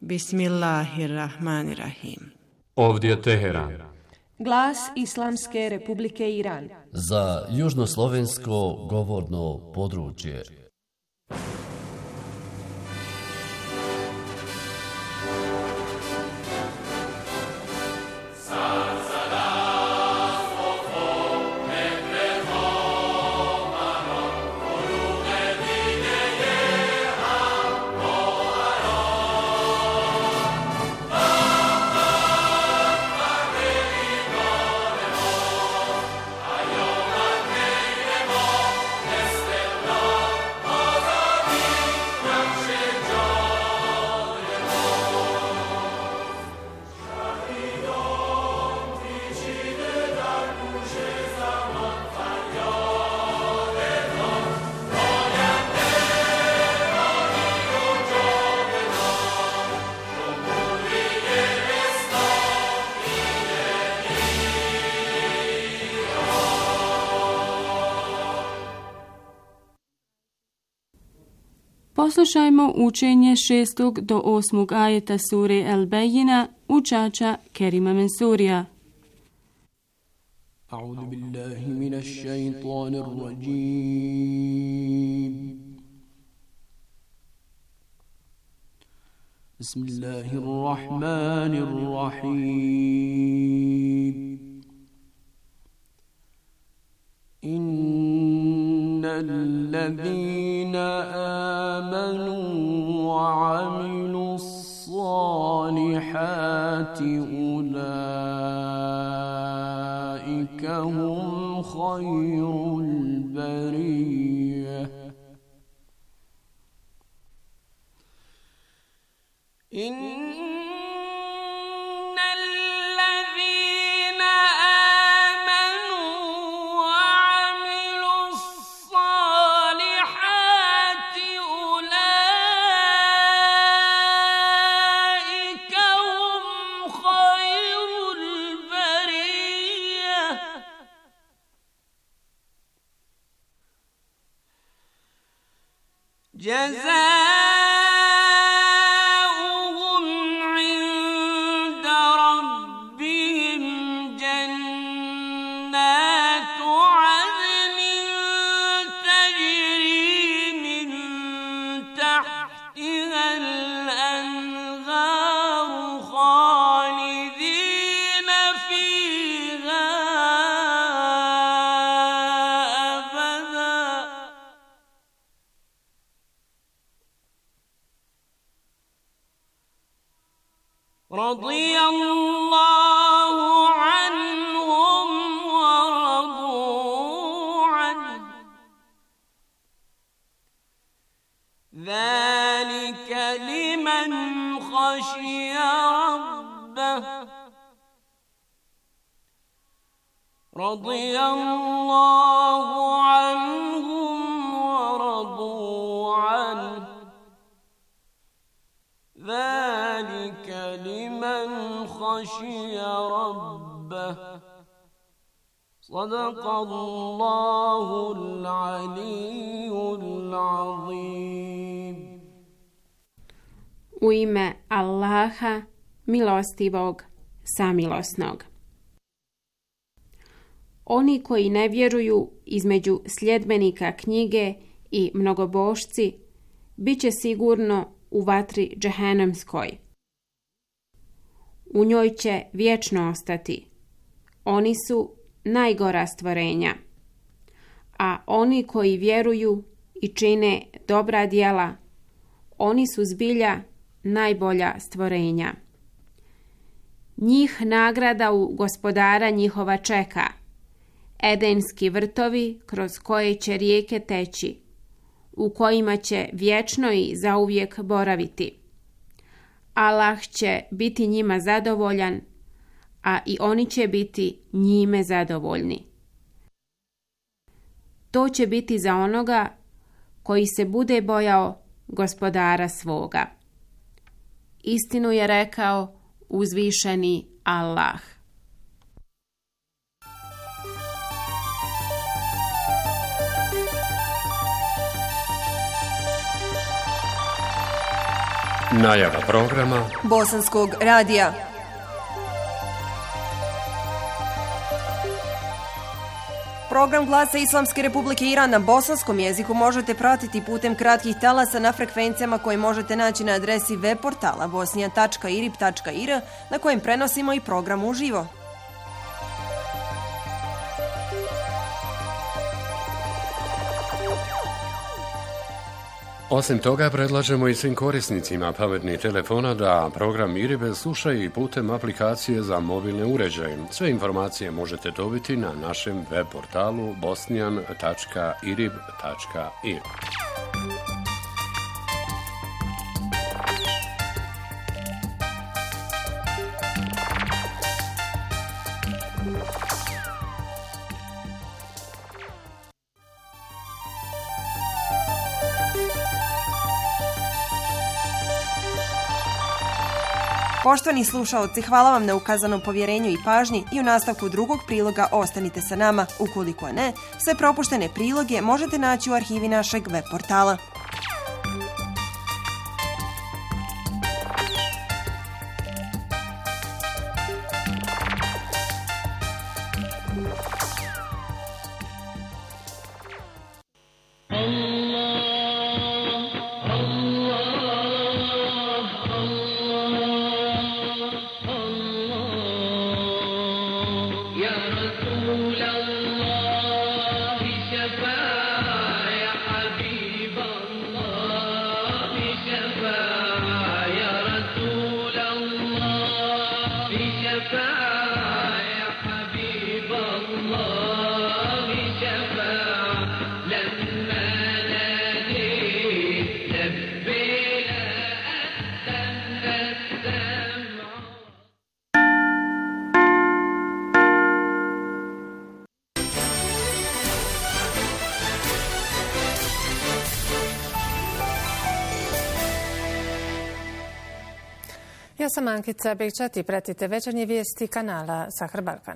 Bismillahirrahmanirrahim. Ovdje je Teheran. Glas Islamske Republike Iran. Za južnoslovensko govorno područje. Poslušajmo učenje 6. do 8. ajeta sure El-Bejina učača Kerima Mensurija. A'udhu billahi minash shaitanir rajim. Bismillahirrahmanirrahim. الذين آمنوا وعملوا الصالحات أولئك هم خير البرية جزاؤهم عند ربهم جنات عدن تجري من تحتها الأنهار خالدين فيها أبدا رضي الله عنهم ورضوا عنه ذلك لمن خشي ربه رضي الله عنهم ورضوا عنه ذلك لمن خشي ربه صدق الله العلي العظيم. U ime Allaha, milostivog, samilosnog. Oni koji ne vjeruju između sljedbenika knjige i mnogobošci bit će sigurno u vatri džehennemskoj. U njoj će vječno ostati. Oni su najgora stvorenja. A oni koji vjeruju i čine dobra djela, oni su zbilja najbolja stvorenja. Njih nagrada u gospodara njihova čeka, edenski vrtovi kroz koje će rijeke teći, u kojima će vječno i zauvijek boraviti. Allah će biti njima zadovoljan, a i oni će biti njime zadovoljni. To će biti za onoga koji se bude bojao gospodara svoga. Istinu je rekao uzvišeni Allah. Najava programa Bosanskog radija. Program Glasa Islamske Republike Iran na bosanskom jeziku možete pratiti putem kratkih talasa na frekvencijama koje možete naći na adresi web portala bosnian.irib.ir na kojem prenosimo i program uživo. Osim toga, predlažemo i svim korisnicima pametnih telefona da program IRIB slušaju i putem aplikacije za mobilne uređaje. Sve informacije možete dobiti na našem web portalu bosnian.irib.ir. Poštovani slušaoci, hvala vam na ukazanom povjerenju i pažnji i u nastavku drugog priloga ostanite sa nama. Ukoliko ne, sve propuštene priloge možete naći u arhivi našeg web portala. Ja sam Ankica Bekčat i pratite večernje vijesti kanala Sahar Balkan.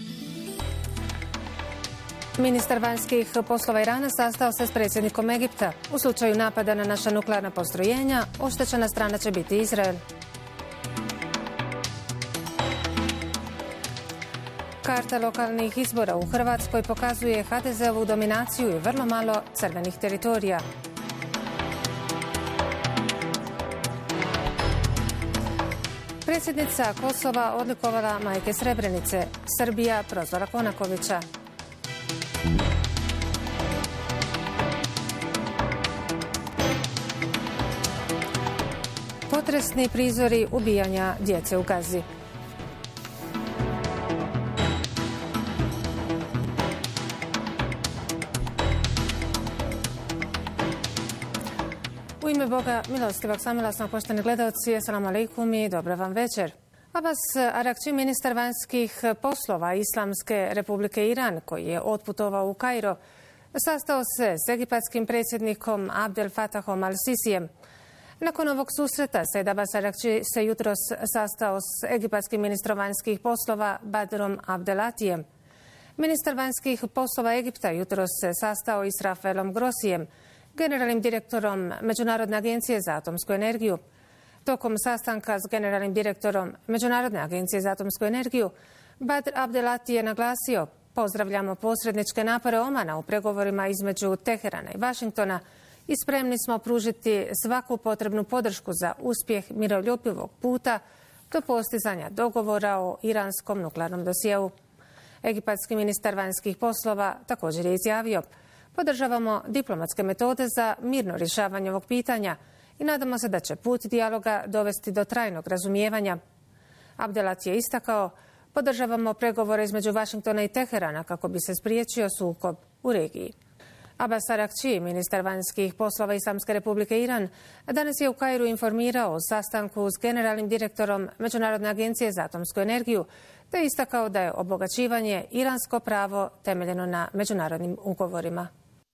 Ministar vanjskih poslova Irana sastao se s predsjednikom Egipta. U slučaju napada na naša nuklearna postrojenja, oštećena strana će biti Izrael. Karta lokalnih izbora u Hrvatskoj pokazuje HDZ-ovu dominaciju i vrlo malo crvenih teritorija. Predsjednica Kosova odlikovala majke Srebrenice. Srbija prozvala Konakovića. Potresni prizori ubijanja djece u Gazi. U ime Boga milostivog samila sam, poštovani gledalci, assalamu alaikum i dobra vam večer. Abbas Arakči, ministar vanjskih poslova Islamske Republike Iran, koji je otputovao u Kairo, sastao se s egipatskim predsjednikom Abdel Fatahom al-Sisijem. Nakon ovog susreta Abbas Arakči se jutros sastao s egipatskim ministrom vanjskih poslova Badrom Abdelatijem. Ministar vanjskih poslova Egipta jutros se sastao i s Rafaelom Grossijem, generalnim direktorom Međunarodne agencije za atomsku energiju. Tokom sastanka s generalnim direktorom Međunarodne agencije za atomsku energiju, Badr Abdelati je naglasio: pozdravljamo posredničke napore Omana u pregovorima između Teherana i Vašingtona i spremni smo pružiti svaku potrebnu podršku za uspjeh miroljubivog puta do postizanja dogovora o iranskom nuklearnom dosjeu. Egipatski ministar vanjskih poslova također je izjavio: podržavamo diplomatske metode za mirno rješavanje ovog pitanja i nadamo se da će put dijaloga dovesti do trajnog razumijevanja. Abdelat je istakao: podržavamo pregovore između Vašingtona i Teherana kako bi se spriječio sukob u regiji. Abbas Arakči, ministar vanjskih poslova Islamske Republike Iran, danas je u Kairu informirao o sastanku s generalnim direktorom Međunarodne agencije za atomsku energiju, te istakao da je obogaćivanje iransko pravo temeljeno na međunarodnim ugovorima.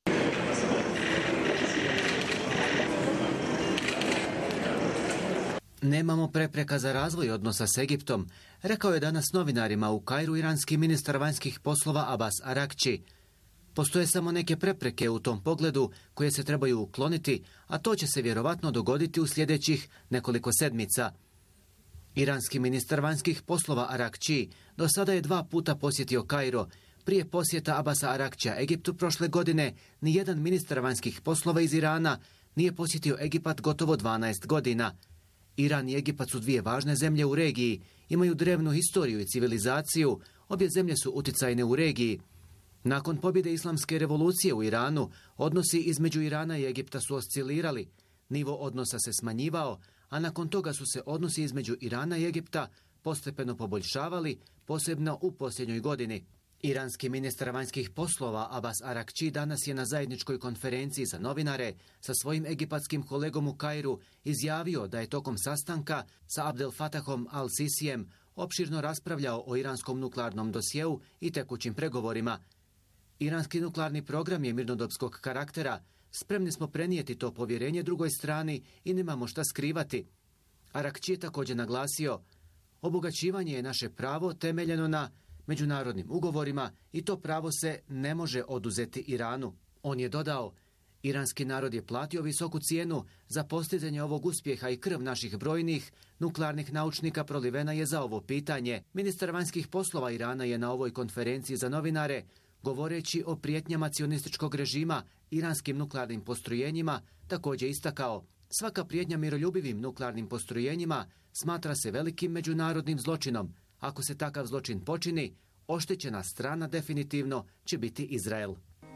Nemamo prepreka za razvoj odnosa s Egiptom, rekao je danas novinarima u Kairu iranski ministar vanjskih poslova Abbas Arakči. Postoje samo neke prepreke u tom pogledu koje se trebaju ukloniti, a to će se vjerovatno dogoditi u sljedećih nekoliko sedmica. Iranski ministar vanjskih poslova Arakči do sada je 2 puta posjetio Kairo. Prije posjeta Abasa Arakčija Egiptu prošle godine, nijedan ministar vanjskih poslova iz Irana nije posjetio Egipat gotovo 12 godina. Iran i Egipat su 2 važne zemlje u regiji, imaju drevnu historiju i civilizaciju, obje zemlje su uticajne u regiji. Nakon pobjede islamske revolucije u Iranu, odnosi između Irana i Egipta su oscilirali, nivo odnosa se smanjivao, a nakon toga su se odnosi između Irana i Egipta postepeno poboljšavali, posebno u posljednjoj godini. Iranski ministar vanjskih poslova Abbas Arakči danas je na zajedničkoj konferenciji za novinare sa svojim egipatskim kolegom u Kairu izjavio da je tokom sastanka sa Abdel Fatahom al-Sisijem opširno raspravljao o iranskom nuklearnom dosjeu i tekućim pregovorima. Iranski nuklearni program je mirnodopskog karaktera, spremni smo prenijeti to povjerenje drugoj strani i nemamo šta skrivati. Arakči je također naglasio, obogaćivanje je naše pravo temeljeno na međunarodnim ugovorima i to pravo se ne može oduzeti Iranu. On je dodao, iranski narod je platio visoku cijenu za postizanje ovog uspjeha i krv naših brojnih nuklearnih naučnika prolivena je za ovo pitanje. Ministar vanjskih poslova Irana je na ovoj konferenciji za novinare, govoreći o prijetnjama cionističkog režima iranskim nuklearnim postrojenjima, također istakao, svaka prijetnja miroljubivim nuklearnim postrojenjima smatra se velikim međunarodnim zločinom. Ako se takav zločin počini, oštećena strana definitivno će biti Izrael.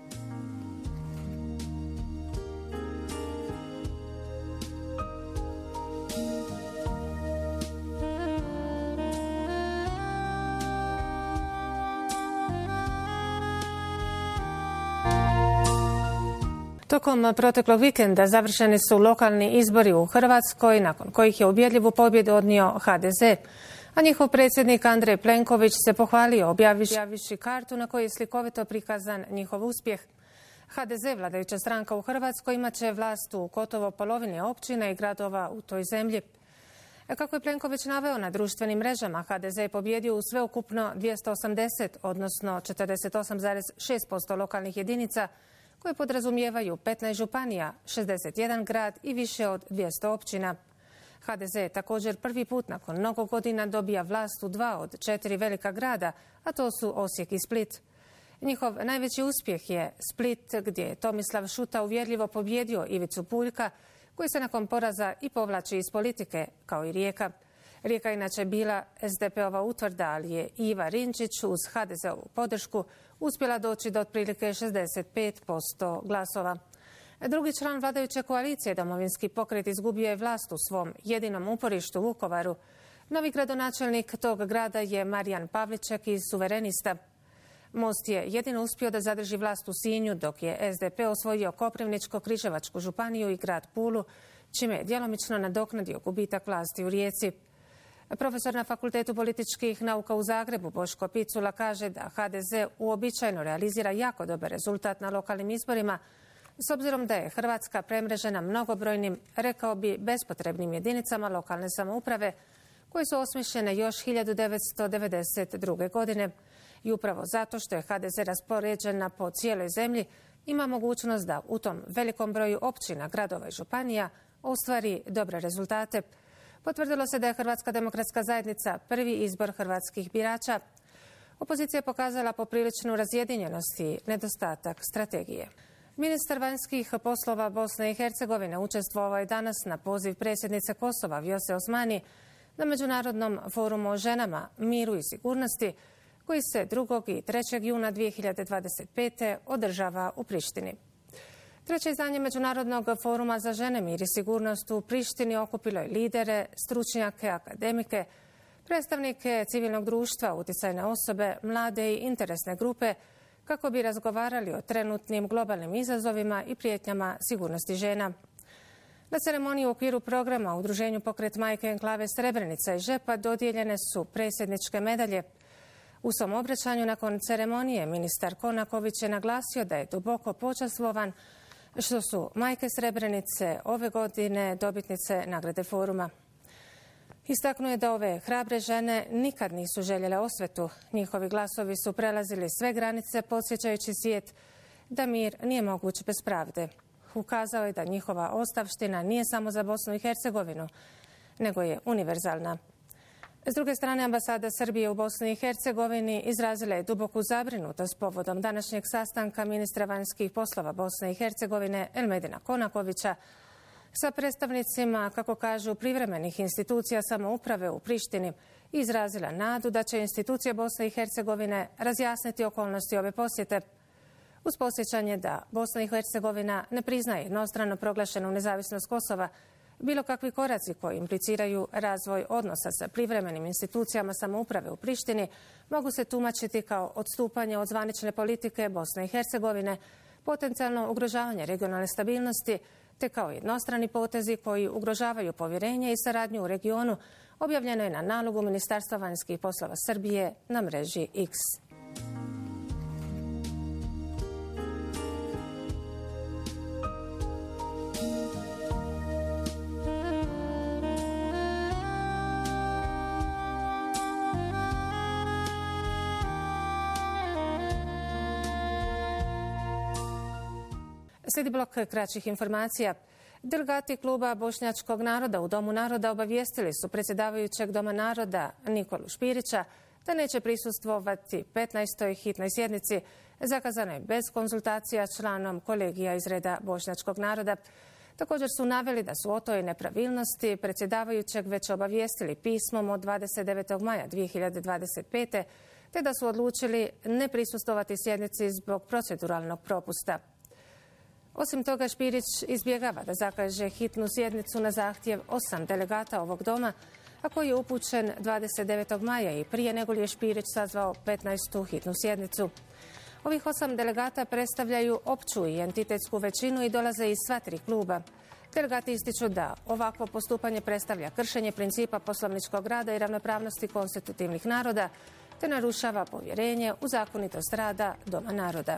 Tokom proteklog vikenda završeni su lokalni izbori u Hrvatskoj, nakon kojih je ubjedljivu pobjedu odnio HDZ. A njihov predsjednik Andrej Plenković se pohvalio objavivši kartu na kojoj je slikovito prikazan njihov uspjeh. HDZ, vladajuća stranka u Hrvatskoj, imat će vlast u gotovo polovini općina i gradova u toj zemlji. Kako je Plenković naveo na društvenim mrežama, HDZ je pobjedio u sveukupno 280, odnosno 48,6% lokalnih jedinica, koje podrazumijevaju 15 županija, 61 grad i više od 200 općina. HDZ je također prvi put nakon mnogo godina dobija vlast u 2 od 4 velika grada, a to su Osijek i Split. Njihov najveći uspjeh je Split, gdje je Tomislav Šuta uvjerljivo pobjedio Ivicu Puljka, koji se nakon poraza i povlači iz politike, kao i Rijeka. Rijeka je inače bila SDP-ova utvrda, ali je Iva Rinčić uz HDZ-ovu podršku uspjela doći do otprilike 65% glasova. Drugi član vladajuće koalicije, Domovinski pokret, izgubio je vlast u svom jedinom uporištu u Vukovaru. Novi gradonačelnik tog grada je Marijan Pavliček iz Suverenista. Most je jedino uspio da zadrži vlast u Sinju, dok je SDP osvojio Koprivničko-Križevačku županiju i grad Pulu, čime je djelomično nadoknadio gubitak vlasti u Rijeci. Profesor na Fakultetu političkih nauka u Zagrebu Boško Picula kaže da HDZ uobičajeno realizira jako dobar rezultat na lokalnim izborima, s obzirom da je Hrvatska premrežena mnogobrojnim, rekao bi, bespotrebnim jedinicama lokalne samouprave koje su osmišljene još 1992. godine. I upravo zato što je HDZ raspoređena po cijeloj zemlji, ima mogućnost da u tom velikom broju općina, gradova i županija ostvari dobre rezultate. Potvrdilo se da je Hrvatska demokratska zajednica prvi izbor hrvatskih birača. Opozicija je pokazala popriličnu razjedinjenost i nedostatak strategije. Ministar vanjskih poslova Bosne i Hercegovine učestvovao je danas na poziv predsjednice Kosova Vjose Osmani na Međunarodnom forumu o ženama, miru i sigurnosti koji se 2. i 3. juna 2025. održava u Prištini. Treće izdanje Međunarodnog foruma za žene, mir i sigurnost u Prištini okupilo je lidere, stručnjake, akademike, predstavnike civilnog društva, utjecajne osobe, mlade i interesne grupe kako bi razgovarali o trenutnim globalnim izazovima i prijetnjama sigurnosti žena. Na ceremoniji u okviru programa Udruženju Pokret majke enklave Srebrenica i Žepa dodijeljene su predsjedničke medalje. U svom obraćanju nakon ceremonije ministar Konaković je naglasio da je duboko počastvovan što su majke Srebrenice ove godine dobitnice nagrade foruma. Istaknuo je da ove hrabre žene nikad nisu željele osvetu. Njihovi glasovi su prelazili sve granice, podsjećajući svijet da mir nije moguć bez pravde. Ukazao je da njihova ostavština nije samo za Bosnu i Hercegovinu, nego je univerzalna. S druge strane, ambasada Srbije u Bosni i Hercegovini izrazila je duboku zabrinutost povodom današnjeg sastanka ministra vanjskih poslova Bosne i Hercegovine Elmedina Konakovića sa predstavnicima, kako kažu, privremenih institucija samouprave u Prištini i izrazila nadu da će institucije Bosne i Hercegovine razjasniti okolnosti ove posjete, uz podsjećanje da Bosna i Hercegovina ne priznaje jednostrano proglašenu nezavisnost Kosova. Bilo kakvi koraci koji impliciraju razvoj odnosa sa privremenim institucijama samouprave u Prištini mogu se tumačiti kao odstupanje od zvanične politike Bosne i Hercegovine, potencijalno ugrožavanje regionalne stabilnosti, te kao jednostrani potezi koji ugrožavaju povjerenje i saradnju u regionu, objavljeno je na nalogu Ministarstva vanjskih poslova Srbije na mreži X. Slijedi blok kraćih informacija. Delegati kluba Bošnjačkog naroda u Domu naroda obavijestili su predsjedavajućeg Doma naroda Nikolu Špirića da neće prisustvovati 15. hitnoj sjednici zakazanoj bez konzultacija s članom kolegija iz reda Bošnjačkog naroda. Također su naveli da su o toj nepravilnosti predsjedavajućeg već obavijestili pismom od 29. maja 2025. te da su odlučili ne prisustvovati sjednici zbog proceduralnog propusta. Osim toga, Špirić izbjegava da zakaže hitnu sjednicu na zahtjev 8 delegata ovog doma, a koji je upućen 29. maja i prije nego li je Špirić sazvao 15. hitnu sjednicu. Ovih 8 delegata predstavljaju opću i entitetsku većinu i dolaze iz sva tri kluba. Delegati ističu da ovakvo postupanje predstavlja kršenje principa poslovničkog rada i ravnopravnosti konstitutivnih naroda, te narušava povjerenje u zakonitost rada Doma naroda.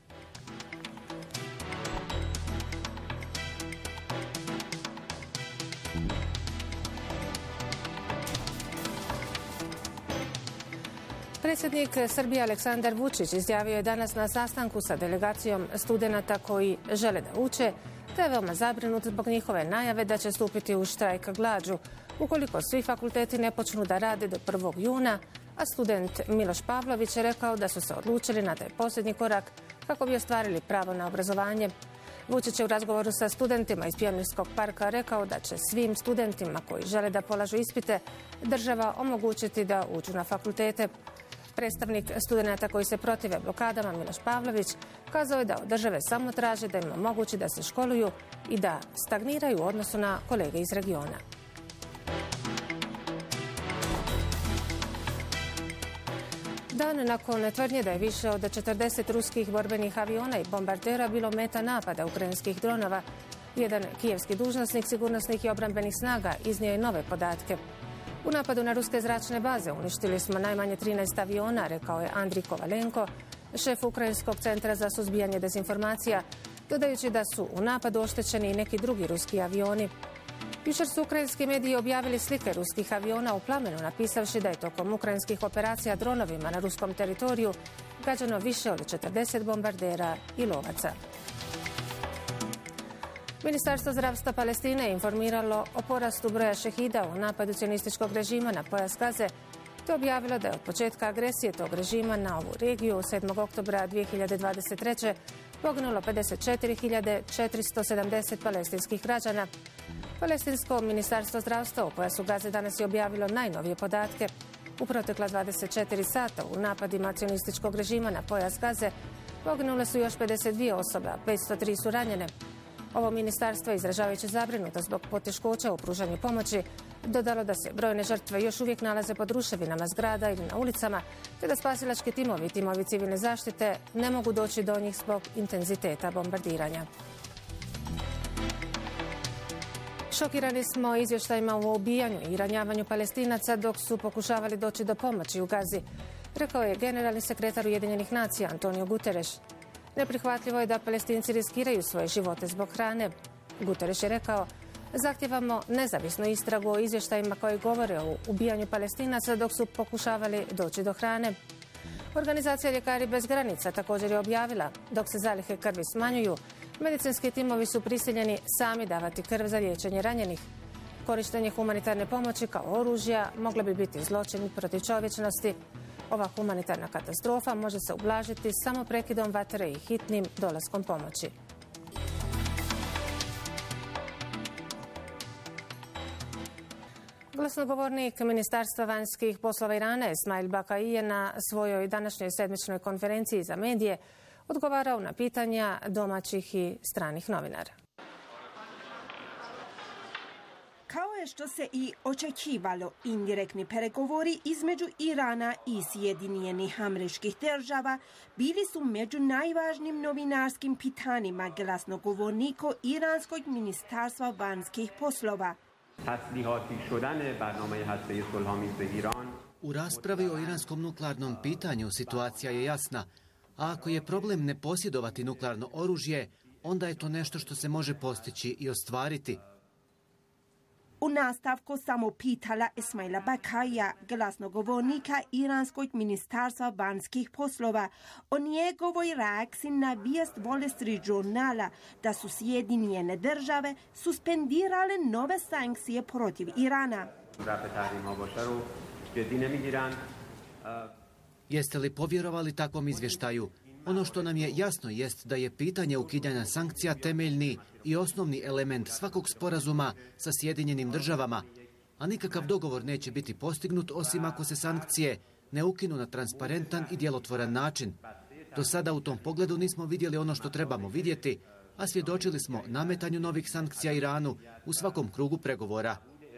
Predsjednik Srbije Aleksandar Vučić izjavio je danas na sastanku sa delegacijom studenata koji žele da uče, te je veoma zabrinut zbog njihove najave da će stupiti u štrajk glađu ukoliko svi fakulteti ne počnu da rade do 1. juna, a student Miloš Pavlović je rekao da su se odlučili na taj posljednji korak kako bi ostvarili pravo na obrazovanje. Vučić je u razgovoru sa studentima iz Pionirskog parka rekao da će svim studentima koji žele da polažu ispite država omogućiti da uđu na fakultete. Predstavnik studenata koji se protive blokadama Miloš Pavlović kazao je da od države samo traže da im omogući da se školuju i da stagniraju u odnosu na kolege iz regiona. Dan nakon tvrdnje da je više od 40 ruskih borbenih aviona i bombardera bilo meta napada ukrajinskih dronova, jedan kijevski dužnosnik sigurnosnih i obrambenih snaga iznio je nove podatke. U napadu na ruske zračne baze uništili smo najmanje 13 aviona, rekao je Andrij Kovalenko, šef Ukrajinskog centra za suzbijanje dezinformacija, dodajući da su u napadu oštećeni i neki drugi ruski avioni. Jučer su ukrajinski mediji objavili slike ruskih aviona u plamenu, napisavši da je tokom ukrajinskih operacija dronovima na ruskom teritoriju gađano više od 40 bombardera i lovaca. Ministarstvo zdravstva Palestine je informiralo o porastu broja šehida u napadu sionističkog režima na pojas Gaze, te objavilo da je od početka agresije tog režima na ovu regiju 7. oktobra 2023. poginulo 54.470 palestinskih građana. Palestinsko ministarstvo zdravstva u pojasu Gaze danas je objavilo najnovije podatke. U protekla 24 sata u napadima sionističkog režima na pojas Gaze poginule su još 52 osobe, 503 su ranjene. Ovo ministarstvo, izražavajući zabrinutost zbog poteškoća u pružanju pomoći, dodalo da se brojne žrtve još uvijek nalaze pod ruševinama zgrada ili na ulicama, te da spasilački timovi i timovi civilne zaštite ne mogu doći do njih zbog intenziteta bombardiranja. Šokirani smo izvještajima o ubijanju i ranjavanju Palestinaca dok su pokušavali doći do pomoći u Gazi, rekao je generalni sekretar Ujedinjenih nacija Antonio Guterres. Neprihvatljivo je da Palestinci riskiraju svoje živote zbog hrane. Guterres je rekao, zahtijevamo nezavisnu istragu o izvještajima koji govore o ubijanju Palestinaca dok su pokušavali doći do hrane. Organizacija Ljekari bez granica također je objavila, dok se zalihe krvi smanjuju, medicinski timovi su prisiljeni sami davati krv za liječenje ranjenih. Korištenje humanitarne pomoći kao oružja moglo bi biti zločin protiv čovječnosti. Ova humanitarna katastrofa može se ublažiti samo prekidom vatre i hitnim dolaskom pomoći. Glasnogovornik Ministarstva vanjskih poslova Irana Esmail Bakai je na svojoj današnjoj sedmičnoj konferenciji za medije odgovarao na pitanja domaćih i stranih novinara. Kao je što se i očekivalo, indirektni pregovori između Irana i Sjedinjenih Američkih Država bili su među najvažnijim novinarskim pitanjima glasnogovornika Iranskog ministarstva vanjskih poslova. U raspravi o iranskom nuklearnom pitanju situacija je jasna, a ako je problem ne posjedovati nuklearno oružje, onda je to nešto što se može postići i ostvariti. U nastavku samo pitala Esmaila Bakaija, glasnogovornika Iranskog ministarstva vanjskih poslova, o njegovoj reakciji na vijest Wall Street Journala da su Sjedinjene države suspendirale nove sankcije protiv Irana. Jeste li povjerovali takvom izvještaju? Ono što nam je jasno jest da je pitanje ukidanja sankcija temeljni i osnovni element svakog sporazuma sa Sjedinjenim državama, a nikakav dogovor neće biti postignut osim ako se sankcije ne ukinu na transparentan i djelotvoran način. Do sada u tom pogledu nismo vidjeli ono što trebamo vidjeti, a svjedočili smo nametanju novih sankcija Iranu u svakom krugu pregovora.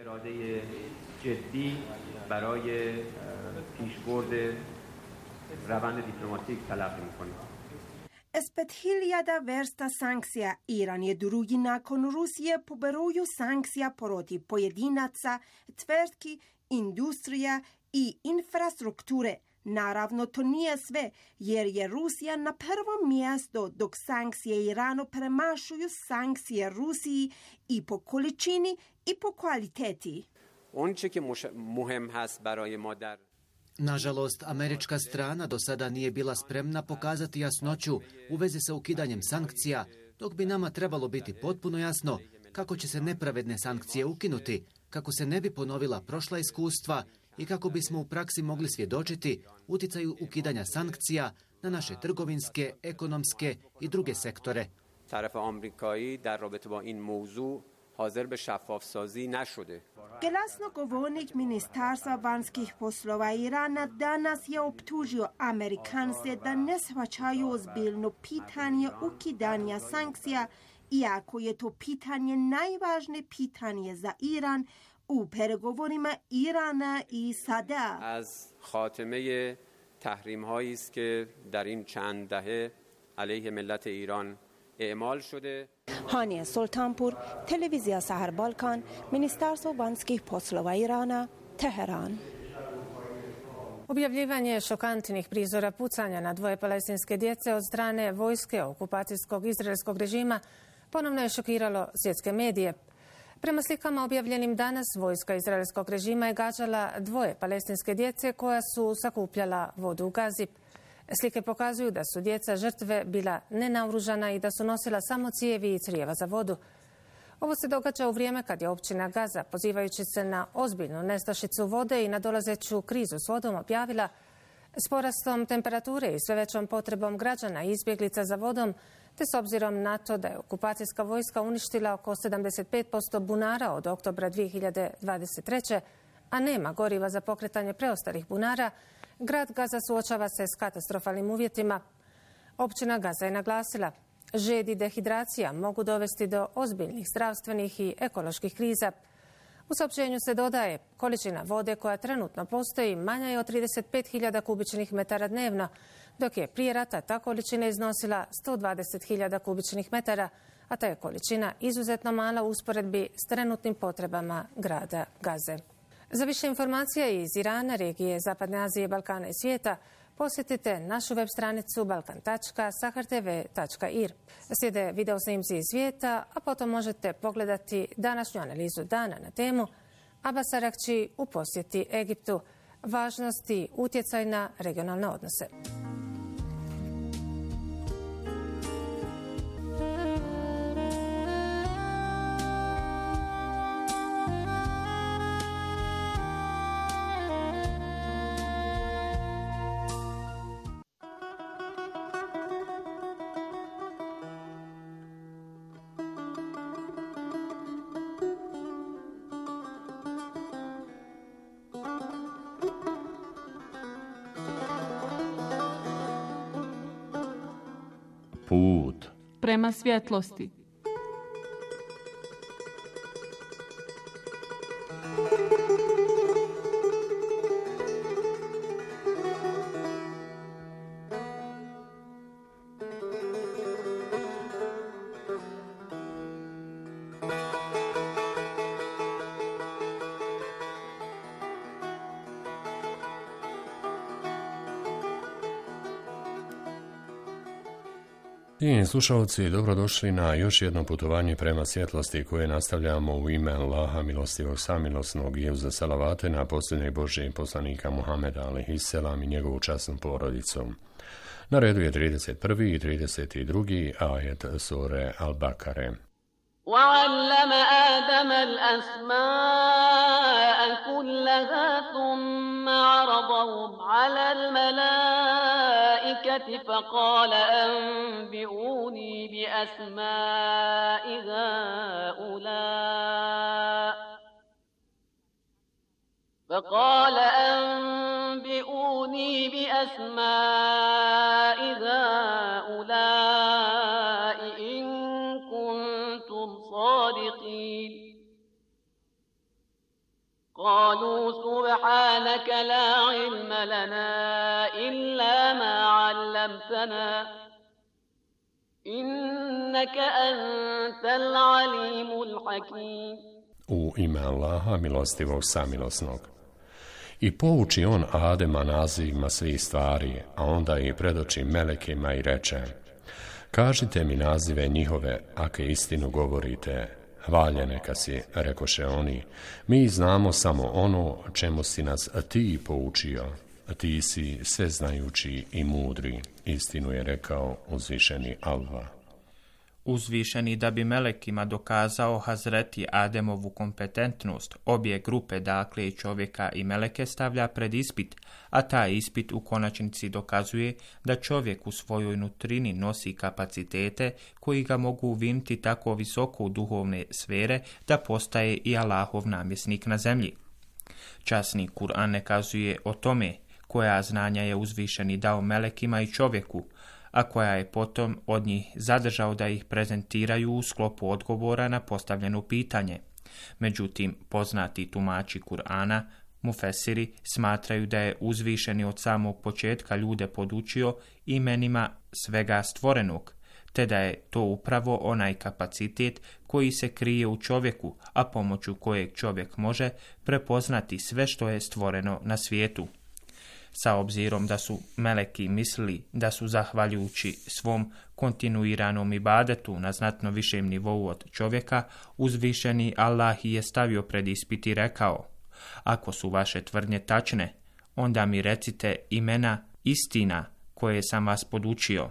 S 5.000 vrsta sankcija Iran je drugi nakon Rusije po broju sankcija protiv pojedinaca, tvrtki, industrija i infrastrukture. Naravno, to nije sve, jer je Rusija na prvom mjestu, dok sankcije Iranu premašuju sankcije Rusiji i po količini i po kvaliteti. Nažalost, američka strana do sada nije bila spremna pokazati jasnoću u vezi sa ukidanjem sankcija, dok bi nama trebalo biti potpuno jasno kako će se nepravedne sankcije ukinuti, kako se ne bi ponovila prošla iskustva i kako bismo u praksi mogli svjedočiti utjecaju ukidanja sankcija na naše trgovinske, ekonomske i druge sektore. Glasnogovornik ministarstva vanjskih poslova Irana danas je optužio Amerikance da ne shvaćaju ozbiljno pitanje ukidanja sankcija, iako je to pitanje najvažnije pitanje za Iran u pregovorima Irana i SAD-a. Az khatime tahrimhayi ist ke dar in chand dahe aleyhe millat Iran e'mal shode. Hania Sultanpur, televizija Sahar Balkan, Ministarstvo vanjskih poslova Irana, Teheran. Objavljivanje šokantnih prizora pucanja na dvoje palestinske djece od strane vojske okupacijskog izraelskog režima ponovno je šokiralo svjetske medije. Prema slikama objavljenim danas, vojska izraelskog režima je gađala dvoje palestinske djece koja su sakupljala vodu u Gazi. Slike pokazuju da su djeca žrtve bila nenaoružana i da su nosila samo cijevi i crijeva za vodu. Ovo se događa u vrijeme kad je općina Gaza, pozivajući se na ozbiljnu nestašicu vode i nadolazeću krizu s vodom, objavila s porastom temperature i sve većom potrebom građana i izbjeglica za vodom, te s obzirom na to da je okupacijska vojska uništila oko 75% bunara od oktobra 2023. a nema goriva za pokretanje preostalih bunara, grad Gaza suočava se s katastrofalnim uvjetima. Općina Gaza je naglasila, žed i dehidracija mogu dovesti do ozbiljnih zdravstvenih i ekoloških kriza. U saopćenju se dodaje, količina vode koja trenutno postoji manja je od 35.000 kubičnih metara dnevno, dok je prije rata ta količina iznosila 120.000 kubičnih metara, a ta je količina izuzetno mala u usporedbi s trenutnim potrebama grada Gaze. Za više informacija iz Irana, regije Zapadne Azije, Balkana i svijeta, posjetite našu web stranicu balkan.sahartv.ir. Slijede video snimci iz svijeta, a potom možete pogledati današnju analizu dana na temu Abbas Arakči u posjeti Egiptu. važnost i utjecaj na regionalne odnose. Put prema svjetlosti. I slušalci, dobrodošli na još jedno putovanje prema svjetlosti koje nastavljamo u ime Allaha milostivog samilosnog i uz salavate na posljednjeg Božijeg poslanika Muhameda alejhiselam i njegovu časnu porodicu. Na redu je 31. i 32. ajet sure Al-Bakare. وَعَلَّمَ آدَمَ الْأَسْمَاءَ كُلَّهَا ثُمَّ عَرَضَهُمْ عَلَى الْمَلَائِكَةِ فَقَالَ أَنبِئُونِي بِأَسْمَاءِ هَؤُلَاءِ إِن كُنتُمْ صَادِقِينَ قالوا سبحانك لا علم لنا إلا ما علمتنا إنك أنت العليم الحكيم. U ime Allaha milostivog samilosnog. I pouči on Adema nazivima svih stvari, a onda ih predoči melekima i reče: kažite mi nazive njihove, ako istinu govorite. Hvaljen neka si, rekoše oni, mi znamo samo ono čemu si nas ti poučio. Ti si sveznajući i mudri, istinu je rekao uzvišeni Allah. Uzvišeni da bi melekima dokazao Hazreti Ademovu kompetentnost, obje grupe, dakle i čovjeka i meleke, stavlja pred ispit, a taj ispit u konačnici dokazuje da čovjek u svojoj nutrini nosi kapacitete koji ga mogu uviniti tako visoko u duhovne sfere da postaje i Allahov namjesnik na zemlji. Časni Kur'an ne kazuje o tome koja znanja je uzvišeni dao melekima i čovjeku, a koja je potom od njih zadržao da ih prezentiraju u sklopu odgovora na postavljeno pitanje. Međutim, poznati tumači Kur'ana, mufesiri, smatraju da je uzvišeni od samog početka ljude podučio imenima svega stvorenog, te da je to upravo onaj kapacitet koji se krije u čovjeku, a pomoću kojeg čovjek može prepoznati sve što je stvoreno na svijetu. Sa obzirom da su meleki mislili da su zahvaljujući svom kontinuiranom ibadetu na znatno višem nivou od čovjeka, uzvišeni Allah je stavio pred ispit i rekao: ako su vaše tvrdnje tačne, onda mi recite imena istina koje sam vas podučio.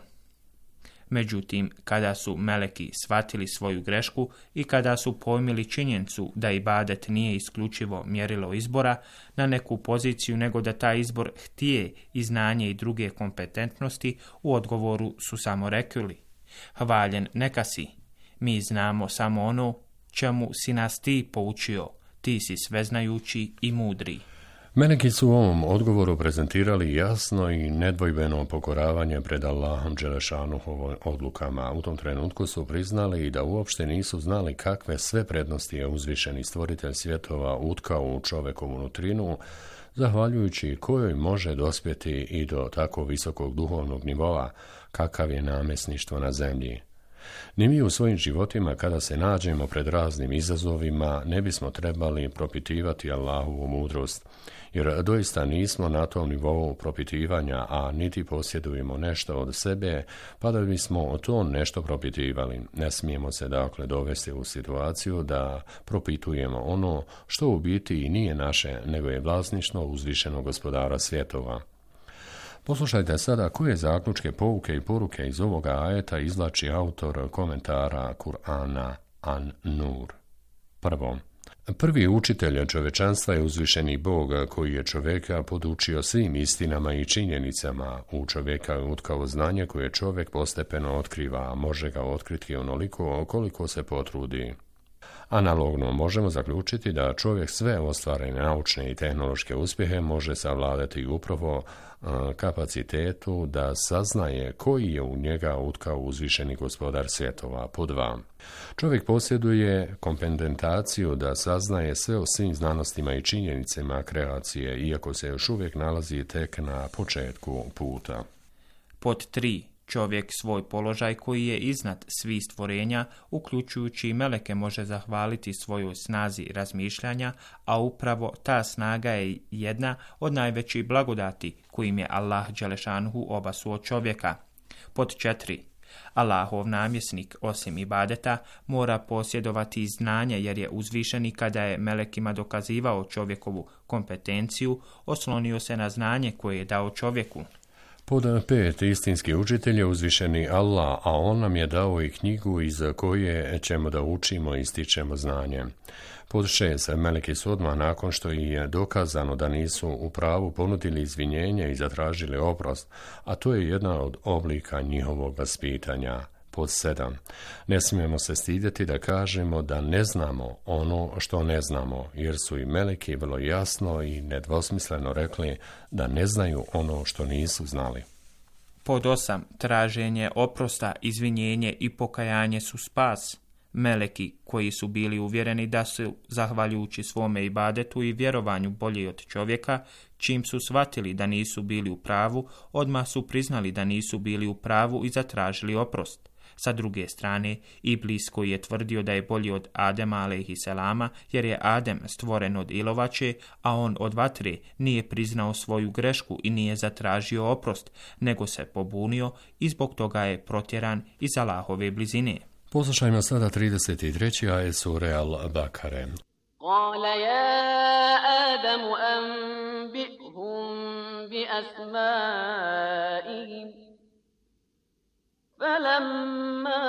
Međutim, kada su meleki shvatili svoju grešku i kada su pojmili činjenicu da ibadet nije isključivo mjerilo izbora na neku poziciju, nego da taj izbor htije i znanje i druge kompetentnosti, u odgovoru su samo rekli: hvaljen neka si, mi znamo samo ono čemu si nas ti poučio, ti si sveznajući i mudri. Meleki su u ovom odgovoru prezentirali jasno i nedvojbeno pokoravanje pred Allahom Đelešanuhovim odlukama. U tom trenutku su priznali i da uopšte nisu znali kakve sve prednosti je uzvišeni stvoritelj svjetova utkao u čovekovu nutrinu, zahvaljujući kojoj može dospjeti i do tako visokog duhovnog nivoa kakav je namjesništvo na zemlji. Ni mi u svojim životima, kada se nađemo pred raznim izazovima, ne bismo trebali propitivati Allahovu mudrost, jer doista nismo na tom nivou propitivanja, a niti posjedujemo nešto od sebe, pa da bismo to nešto propitivali. Ne smijemo se dakle dovesti u situaciju da propitujemo ono što u biti i nije naše, nego je vlasništvo uzvišenog gospodara svjetova. Poslušajte sada koje zaključke, pouke i poruke iz ovoga ajeta izvlači autor komentara Kur'ana An-Nur. Prvo, prvi učitelj čovečanstva je uzvišeni Bog koji je čovjeka podučio svim istinama i činjenicama. U čovjeka je utkao znanje koje čovjek postepeno otkriva, a može ga otkriti onoliko koliko se potrudi. Analogno možemo zaključiti da čovjek sve ostvarene naučne i tehnološke uspjehe može savladati upravo kapacitetu da saznaje koji je u njega utkao uzvišeni gospodar svjetova. Po 2. Čovjek posjeduje kompetentaciju da saznaje sve o svim znanostima i činjenicama kreacije, iako se još uvijek nalazi tek na početku puta. Pod 3. Čovjek svoj položaj koji je iznad svih stvorenja, uključujući i meleke, može zahvaliti svojoj snazi razmišljanja, a upravo ta snaga je jedna od najvećih blagodati kojim je Allah dželešanuhu obasuo čovjeka. Pod 4. Allahov namjesnik, osim ibadeta, mora posjedovati znanje, jer je uzvišeni kada je melekima dokazivao čovjekovu kompetenciju, oslonio se na znanje koje je dao čovjeku. Pod 5. Istinski učitelj je uzvišeni Allah, a on nam je dao i knjigu iz koje ćemo da učimo i stičemo znanje. Pod 6. Meleki su odmah nakon što je dokazano da nisu u pravu ponudili izvinjenje i zatražili oprost, a to je jedna od oblika njihovog vaspitanja. Pod 7. Ne smijemo se stidjeti da kažemo da ne znamo ono što ne znamo, jer su i meleki vrlo jasno i nedvosmisleno rekli da ne znaju ono što nisu znali. Pod 8. Traženje oprosta, izvinjenje i pokajanje su spas. Meleki koji su bili uvjereni da su, zahvaljujući svome ibadetu i vjerovanju, bolji od čovjeka, čim su shvatili da nisu bili u pravu, odmah su priznali da nisu bili u pravu i zatražili oprost. Sa druge strane, Iblis koji je tvrdio da je bolji od Adema alejhiselama, jer je Adem stvoren od ilovače, a on od vatre, nije priznao svoju grešku i nije zatražio oprost, nego se pobunio i zbog toga je protjeran iz Allahove blizine. Poslušajmo sada 33. ajet sure Al-Bakare. قال يا آدم أنبئهم بأسمائهم فلما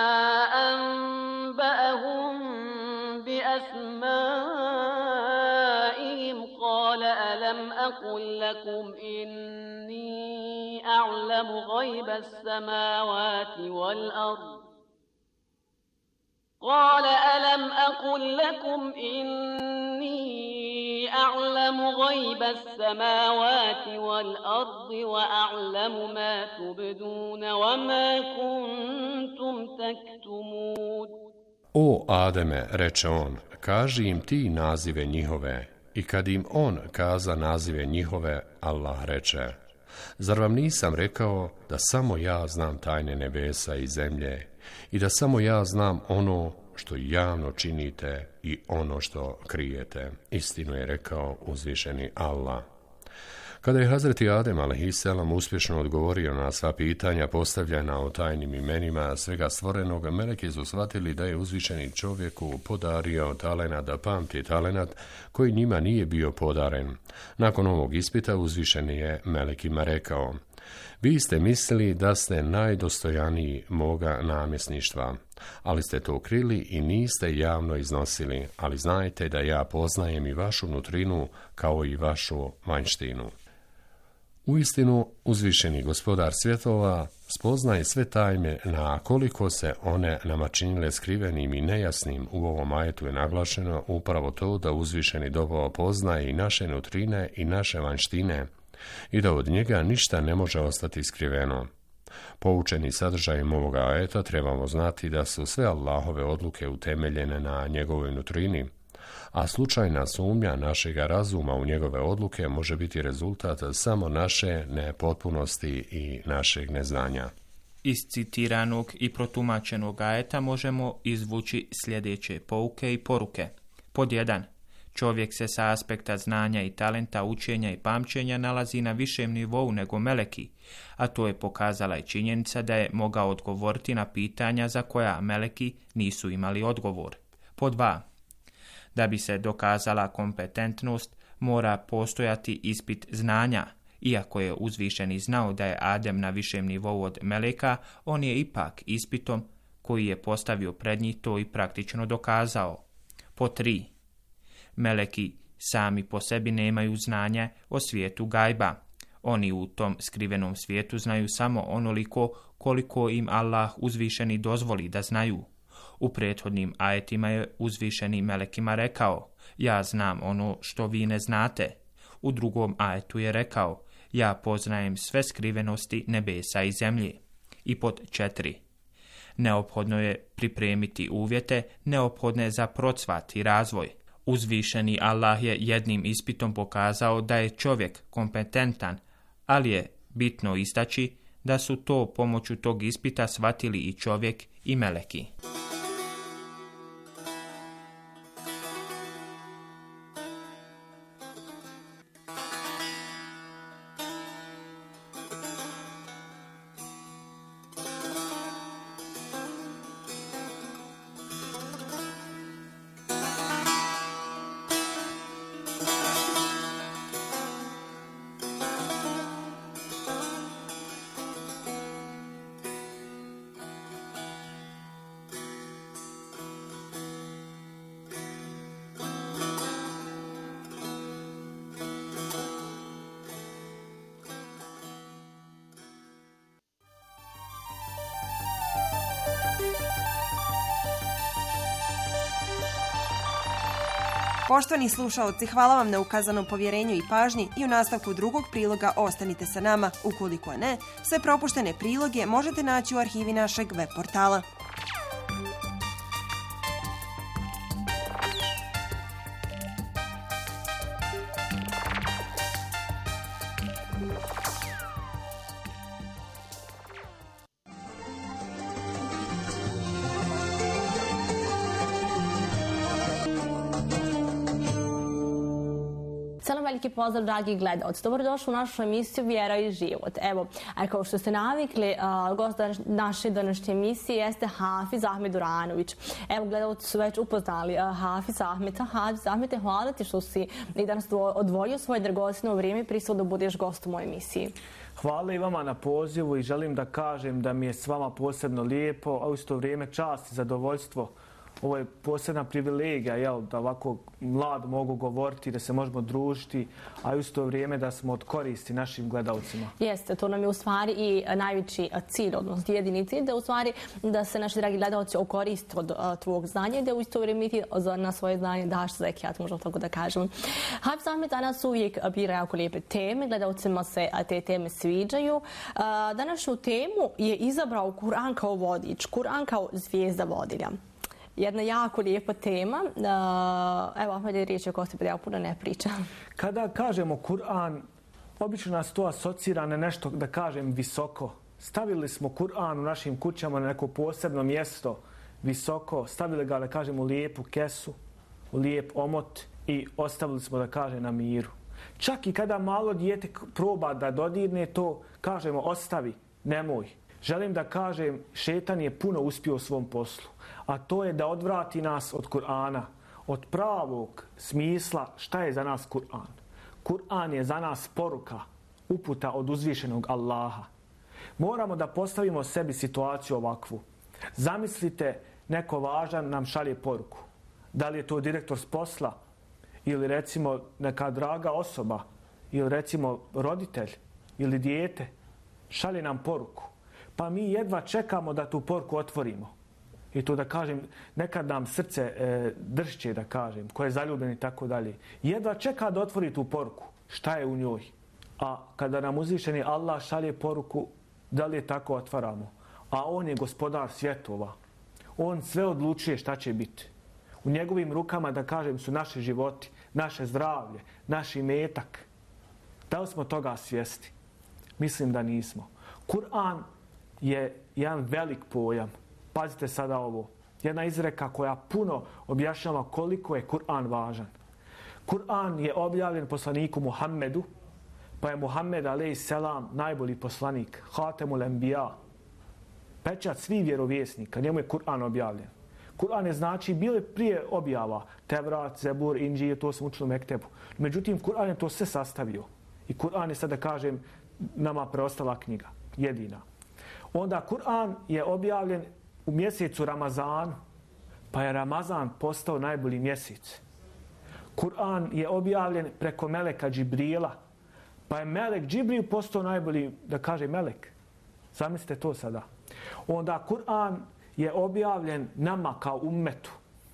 أنبأهم بأسمائهم قال ألم أقل لكم إني أعلم غيب السماوات والأرض قال ألم أقل لكم إني أعلم غيب السماوات والأرض وأعلم ما تبدون وما كنتم تكتمون. O Ademe, reče on, kaži im ti nazive njihove. I kad im on kaza nazive njihove, Allah reče, zar vam nisam rekao da samo ja znam tajne nebesa i zemlje i da samo ja znam ono što javno činite i ono što krijete. Istinu je rekao uzvišeni Allah. Kada je Hazreti Adem alejhiselam uspješno odgovorio na sva pitanja postavljena o tajnim imenima svega stvorenog, meleki su shvatili da je uzvišeni čovjeku podario talenat da pamti talenat koji njima nije bio podaren. Nakon ovog ispita uzvišeni je melekima rekao, vi ste mislili da ste najdostojaniji moga namjesništva, ali ste to krili i niste javno iznosili, ali znajte da ja poznajem i vašu nutrinu kao i vašu vanjštinu. Uistinu, uzvišeni gospodar svjetova spoznaje sve tajne, na koliko se one nama činile skrivenim i nejasnim. U ovom ajetu je naglašeno upravo to da uzvišeni dobro poznaje i naše nutrine i naše vanjštine i da od njega ništa ne može ostati skriveno. Poučeni sadržajem ovoga ajeta trebamo znati da su sve Allahove odluke utemeljene na njegovoj nutrini, a slučajna sumnja našega razuma u njegove odluke može biti rezultat samo naše nepotpunosti i našeg neznanja. Iz citiranog i protumačenog ajeta možemo izvući sljedeće pouke i poruke. Pod 1. Čovjek se sa aspekta znanja i talenta, učenja i pamćenja nalazi na višem nivou nego meleki, a to je pokazala i činjenica da je mogao odgovoriti na pitanja za koja meleki nisu imali odgovor. Pod 2. Da bi se dokazala kompetentnost, mora postojati ispit znanja. Iako je uzvišeni znao da je Adem na višem nivou od meleka, on je ipak ispitom koji je postavio pred njih to i praktično dokazao. Pod 3. Meleki sami po sebi nemaju znanja o svijetu gajba. Oni u tom skrivenom svijetu znaju samo onoliko koliko im Allah uzvišeni dozvoli da znaju. U prethodnim ajetima je uzvišeni melekima rekao: ja znam ono što vi ne znate. U drugom ajetu je rekao: ja poznajem sve skrivenosti nebesa i zemlje. I pod 4. Neophodno je pripremiti uvjete neophodne za procvat i razvoj. Uzvišeni Allah je jednim ispitom pokazao da je čovjek kompetentan, ali je bitno istaći da su to pomoću tog ispita shvatili i čovjek i meleki. Poštovani slušaoci, hvala vam na ukazanom povjerenju i pažnji i u nastavku drugog priloga ostanite sa nama. Ukoliko ne, sve propuštene priloge možete naći u arhivi našeg web portala. Salam, veliki pozdrav, dragi gledalci. Dobrodošli u našu emisiju Vjera i život. Evo, kao što ste navikli, gost naše današnje emisije jeste Hafiz Ahmed Uranović. Evo, gledalci su već upoznali Hafiz Ahmeta. Hafiz Ahmete, hvala ti što si i danas odvojio svoje dragocjeno vrijeme i pristao da budeš gost u mojoj emisiji. Hvala i vama na pozivu i želim da kažem da mi je s vama posebno lijepo, a u isto vrijeme čast i zadovoljstvo. Ovo je posebna privilegija, da ovako mlad mogu govoriti, da se možemo družiti, a u isto vrijeme da smo od koristi našim gledalcima. Jeste, to nam je u stvari i najveći cilj, odnosno jedini cilj, da u stvari da se naši dragi gledalci okoriste od tvojeg znanja i da u isto vrijeme ti na svoje znanje daš zekijat, možemo tako da kažem. Hafiz Ahmed danas uvijek bira jako lijepe teme, gledalcima se te teme sviđaju. Današnju temu je izabrao Kur'an kao vodič, Kur'an kao zvijezda vodilja. Jedna jako lijepa tema. Evo, Ahmed, riječ je ko se ja puno ne pričam. Kada kažemo Kur'an, obično nas to asocira na nešto, da kažem, visoko. Stavili smo Kur'an u našim kućama na neko posebno mjesto, visoko. Stavili ga, da kažem, u lijepu kesu, u lijep omot i ostavili smo, da kažem, na miru. Čak i kada malo dijete proba da dodirne to, kažemo ostavi, nemoj. Želim da kažem, šetan je puno uspio u svom poslu, a to je da odvrati nas od Kur'ana, od pravog smisla šta je za nas Kur'an. Kur'an je za nas poruka, uputa od uzvišenog Allaha. Moramo da postavimo sebi situaciju ovakvu. Zamislite, neko važan nam šalje poruku. Da li je to direktor s posla, ili recimo neka draga osoba, ili recimo roditelj, ili dijete, šalje nam poruku. Pa mi jedva čekamo da tu poruku otvorimo. I to, da kažem, nekad nam srce dršće, da kažem, ko je zaljubljen i tako dalje. Jedva čeka da otvori tu poruku. Šta je u njoj? A kada nam uzvišeni Allah šalje poruku, da li je tako otvaramo? A on je gospodar svjetova. On sve odlučuje šta će biti. U njegovim rukama, da kažem, su naši životi, naše zdravlje, naš imetak. Da li smo toga svjesni? Mislim da nismo. Kur'an je jedan velik pojam. Pazite sada ovo. Jedna izreka koja puno objašnjava koliko je Kur'an važan. Kur'an je objavljen poslaniku Muhammedu, pa je Muhammed a.s. najbolji poslanik, Hatemul Enbiya, pečat svih vjerovjesnika, njemu je Kur'an objavljen. Kur'an je znači bile prije objava, Tevrat, Zebur, Inđil, to smo učili u Mektebu. Međutim, Kur'an je to sve sastavio. I Kur'an je, sad da kažem, nama preostala knjiga, jedina. Onda Kur'an je objavljen u mjesecu Ramazanu, pa je Ramazan postao najbolji mjesec. Kur'an je objavljen preko meleka Džibrila, pa je melek Džibril postao najbolji, da kaže, melek. Zamislite to sada. Onda Kur'an je objavljen nama kao ummetu,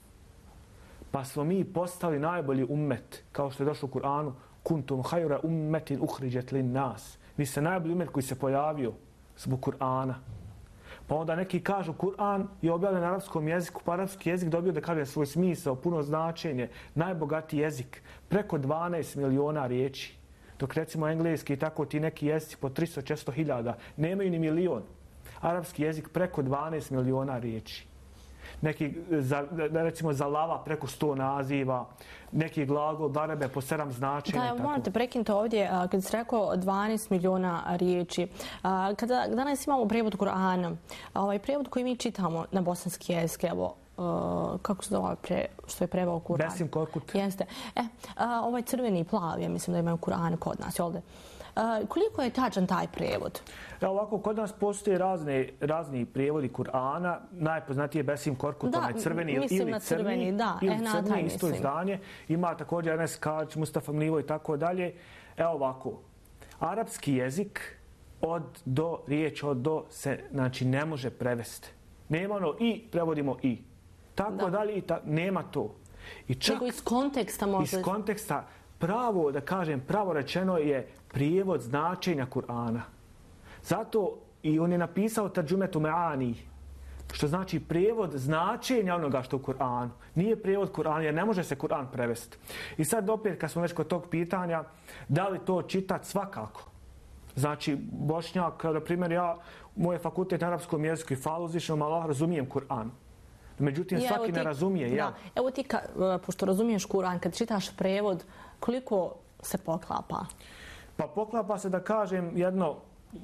pa smo mi postali najbolji ummet, kao što je došlo u Kur'anu, kuntum hajra ummetin uhriđet lin nas. Vi ste najbolji ummet koji se pojavio zbog Kur'ana. Pa onda neki kažu Kur'an je objavljen na arapskom jeziku, pa arapski jezik dobio, da kažem, svoj smisao, puno značenje, najbogatiji jezik, preko 12 miliona riječi. Dok recimo engleski i tako ti neki jezici po 300-400 hiljada nemaju ni milion. Arapski jezik preko 12 miliona riječi. Neki, recimo za lava preko 100 naziva, neki glagol darebe po 7 značenja. Da, morate prekinuti ovdje, kada se rekao 12 miliona riječi. Kada danas imamo prijevod Kur'ana, ovaj prijevod koji mi čitamo na bosanski jezik, evo, kako se zove što je preveo Kur'an? Besim Korkut. Jeste. Ovaj crveni i plavi, ja mislim da imaju Kur'an kod nas, jel da? Koliko je tačan taj prijevod? Ovako, kod nas postoje razni prijevodi Kur'ana. Najpoznatiji je Besim Korkut, onaj crveni ili crni, ili crni, isto izdanje. Ima također Enes Kalić, Mustafa Mlivo i tako dalje. Evo ovako, arapski jezik riječ od do se, znači, ne može prevesti. Nema ono i, prevodimo i. Tako dalje, nema to. I čak iz konteksta može... Iz konteksta pravo, da kažem, pravo rečeno je prijevod značenja Kur'ana. Zato i on je napisao Tarđumetu Me'ani, što znači prijevod značenja onoga što u Kur'anu. Nije prijevod Kur'ana, jer ne može se Kur'an prevesti. I sad opet, kad smo već kod tog pitanja, da li to čitati? Svakako. Znači, Bošnjak, na primjer, moj fakultet na arapskom jeziku i hvala uzvišenom Allahu, razumijem Kur'an. Međutim, svaki ne razumije. Da. Evo ti, pošto razumiješ Kur'an, kad čitaš prevod, koliko se poklapa? Pa poklapa se, da kažem, jedno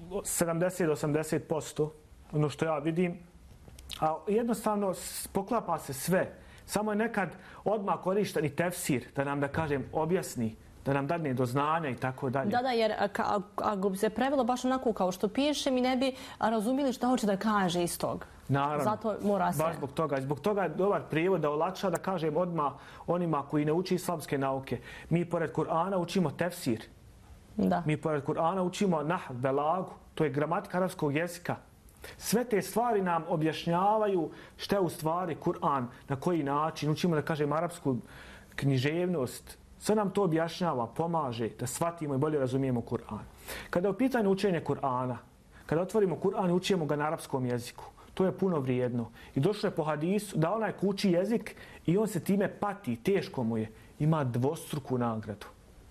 70-80%, ono što ja vidim. A jednostavno poklapa se sve. Samo je nekad odmah korišten i tefsir, da nam, da kažem, objasni, da nam dadne do znanja i tako dalje. Da, jer ako bi se prevelo baš onako kao što piše, mi ne bi razumili što hoće da kaže iz tog. Naravno, zato mora se... baš zbog toga. Zbog toga je dobar prijevod da olakša, da kažem, odmah onima koji ne uči islamske nauke. Mi pored Kur'ana učimo tefsir. Da. Mi pored Kur'ana učimo nahv, belagu, to je gramatika arapskog jezika. Sve te stvari nam objašnjavaju šta je u stvari Kur'an, na koji način. Učimo, da kažem, arapsku književnost. Sve nam to objašnjava, pomaže da shvatimo i bolje razumijemo Kur'an. Kada je u pitanju učenje Kur'ana, kada otvorimo Kur'an i učimo ga na arapskom jeziku, to je puno vrijedno. I došlo je po hadisu da onaj ko uči jezik i on se time pati, teško mu je, ima dvostruku nagradu.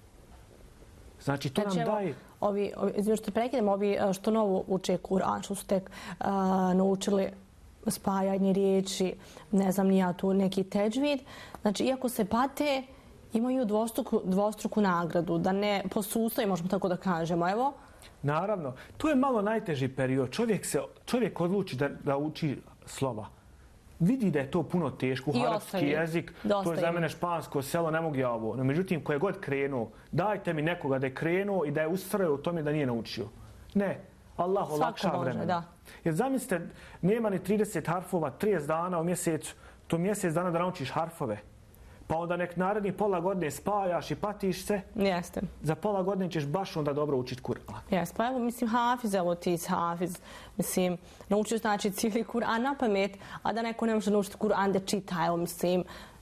Znači, to nam daje... Što prekidemo, ovi što novo uče Kur'an, što su tek naučili spajanje riječi, ne znam ni ja tu neki teđvid, znači, iako se pate, imaju dvostruku nagradu, da ne posustaju, možemo tako da kažemo, evo. Naravno, to je malo najteži period. Čovjek odluči da uči slova. Vidi da je to puno teško, arapski jezik, to je za mene špansko selo, ne mogu ja ovo. No, međutim, ko je god krenuo, dajte mi nekoga da je krenuo i da je ustrajao u tome da nije naučio. Ne, Allah olakša vremena. Jer zamislite, nema ni 30 harfova, 30 dana u mjesecu, to mjesec dana da naučiš harfove. Pa onda nek naredni pola godine spajaš i patiš se. Jeste. Za pola godine ćeš baš onda dobro učiti Kur'an. Jeste, pa evo, mislim, Hafiz, evo ti si Hafiz, mislim, naučio znači cijeli Kur'an na pamet, a da neko ne može naučiti Kur'an da čita, evo, mislim,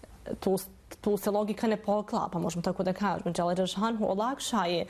tu se logika ne poklapa, možemo tako da kažemo. Đele Đelešanu olakša je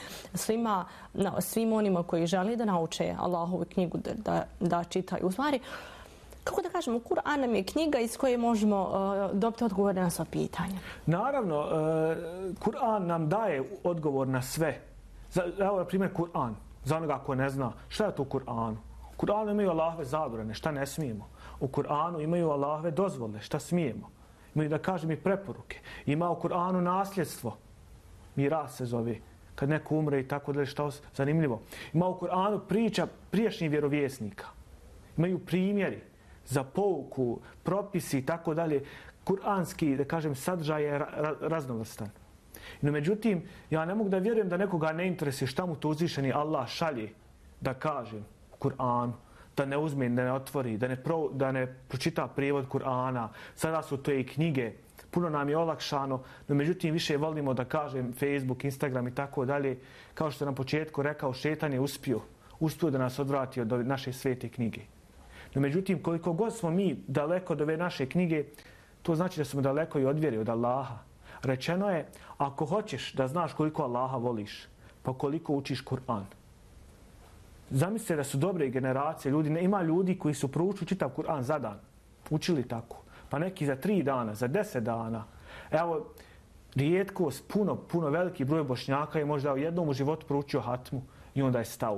svim onima koji želi da nauče Allahovu knjigu da čitaju. U stvari, kako da kažemo, Kur'an nam je knjiga iz koje možemo dobiti odgovore na sva pitanja. Naravno, Kur'an nam daje odgovor na sve. Evo, na primjer, Kur'an. Za onoga ko ne zna, šta je to u Kur'anu? U Kur'anu imaju Allahove zabrane, šta ne smijemo. U Kur'anu imaju Allahove dozvole, šta smijemo. Imaju, da kažem, i preporuke. Ima u Kur'anu nasljedstvo. Miras se zove. Kad neko umre i tako dalje, šta zanimljivo. Ima u Kur'anu priča prijašnjih vjerovjesnika. Imaju primjeri za pouku, propisi i tako dalje. Kur'anski, da kažem, sadržaj je raznovrstan. No, međutim, ja ne mogu da vjerujem da nekoga ne interesuje šta mu to uzvišeni Allah šalje da kaže u Kur'anu, da ne uzme, da ne otvori, da ne pročita prijevod Kur'ana. Sada su to i knjige, puno nam je olakšano, no međutim više volimo da kažem Facebook, Instagram i tako dalje. Kao što na početku rekao, šetan je uspio da nas odvrati od naše svete knjige. No međutim, koliko god smo mi daleko od ove naše knjige, to znači da smo daleko i od vjere, od Allaha. Rečeno je, ako hoćeš da znaš koliko Allaha voliš, pa koliko učiš Kur'an. Zamislite da su dobre generacije ljudi, ima ljudi koji su proučili čitav Kur'an za dan, učili tako, pa neki za 3 dana, za 10 dana. Evo, rijetkost, puno veliki broj Bošnjaka je možda u jednom u životu proučio hatmu i onda je stao.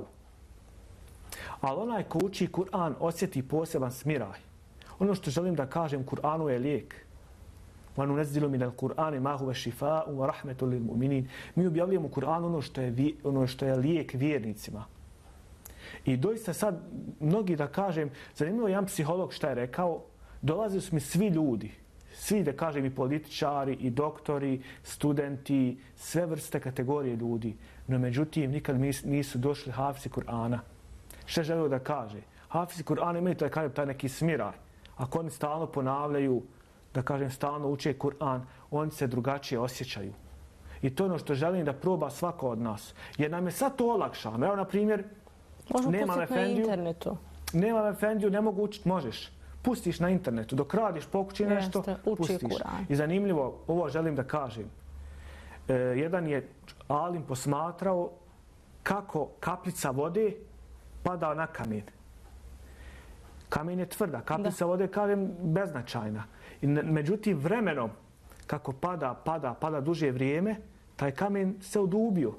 Ali onaj ko uči Kur'an osjeti poseban smiraj. Ono što želim da kažem, Kur'anu je lijek. وَنُنَزِّلُ مِنَ الْقُرْآنِ مَا هُوَ شِفَاءٌ وَرَحْمَةٌ لِلْمُؤْمِنِينَ. Mi objavljujemo u Kur'anu ono što je lijek vjernicima. I doista sad, mnogi da kažem, zanimljivo jedan psiholog šta je rekao, dolazili su mi svi ljudi, svi da kažem i političari, i doktori, studenti, sve vrste kategorije ljudi, no međutim nikad nisu došli hafizi Kur'ana. Šta želio da kaže? Hafizi Kur'ana imaju taj neki smiraj. Ako oni stalno ponavljaju, da kažem stalno uče Kur'an, oni se drugačije osjećaju. I to je ono što želim da proba svako od nas. Jer nam je sad to olakšano. Evo, na primjer, Možemo pustiti na internetu. Nemam efendiju, ne mogu učiti, možeš. Pustiš na internetu, dok radiš, pokući nešto, pustiš. I zanimljivo, ovo želim da kažem. Jedan je alim posmatrao kako kapljica vode pada na kamen. Kamen je tvrda, kapljica vode, kažem, beznačajna. Međutim, vremenom, kako pada duže vrijeme, taj kamen se udubio.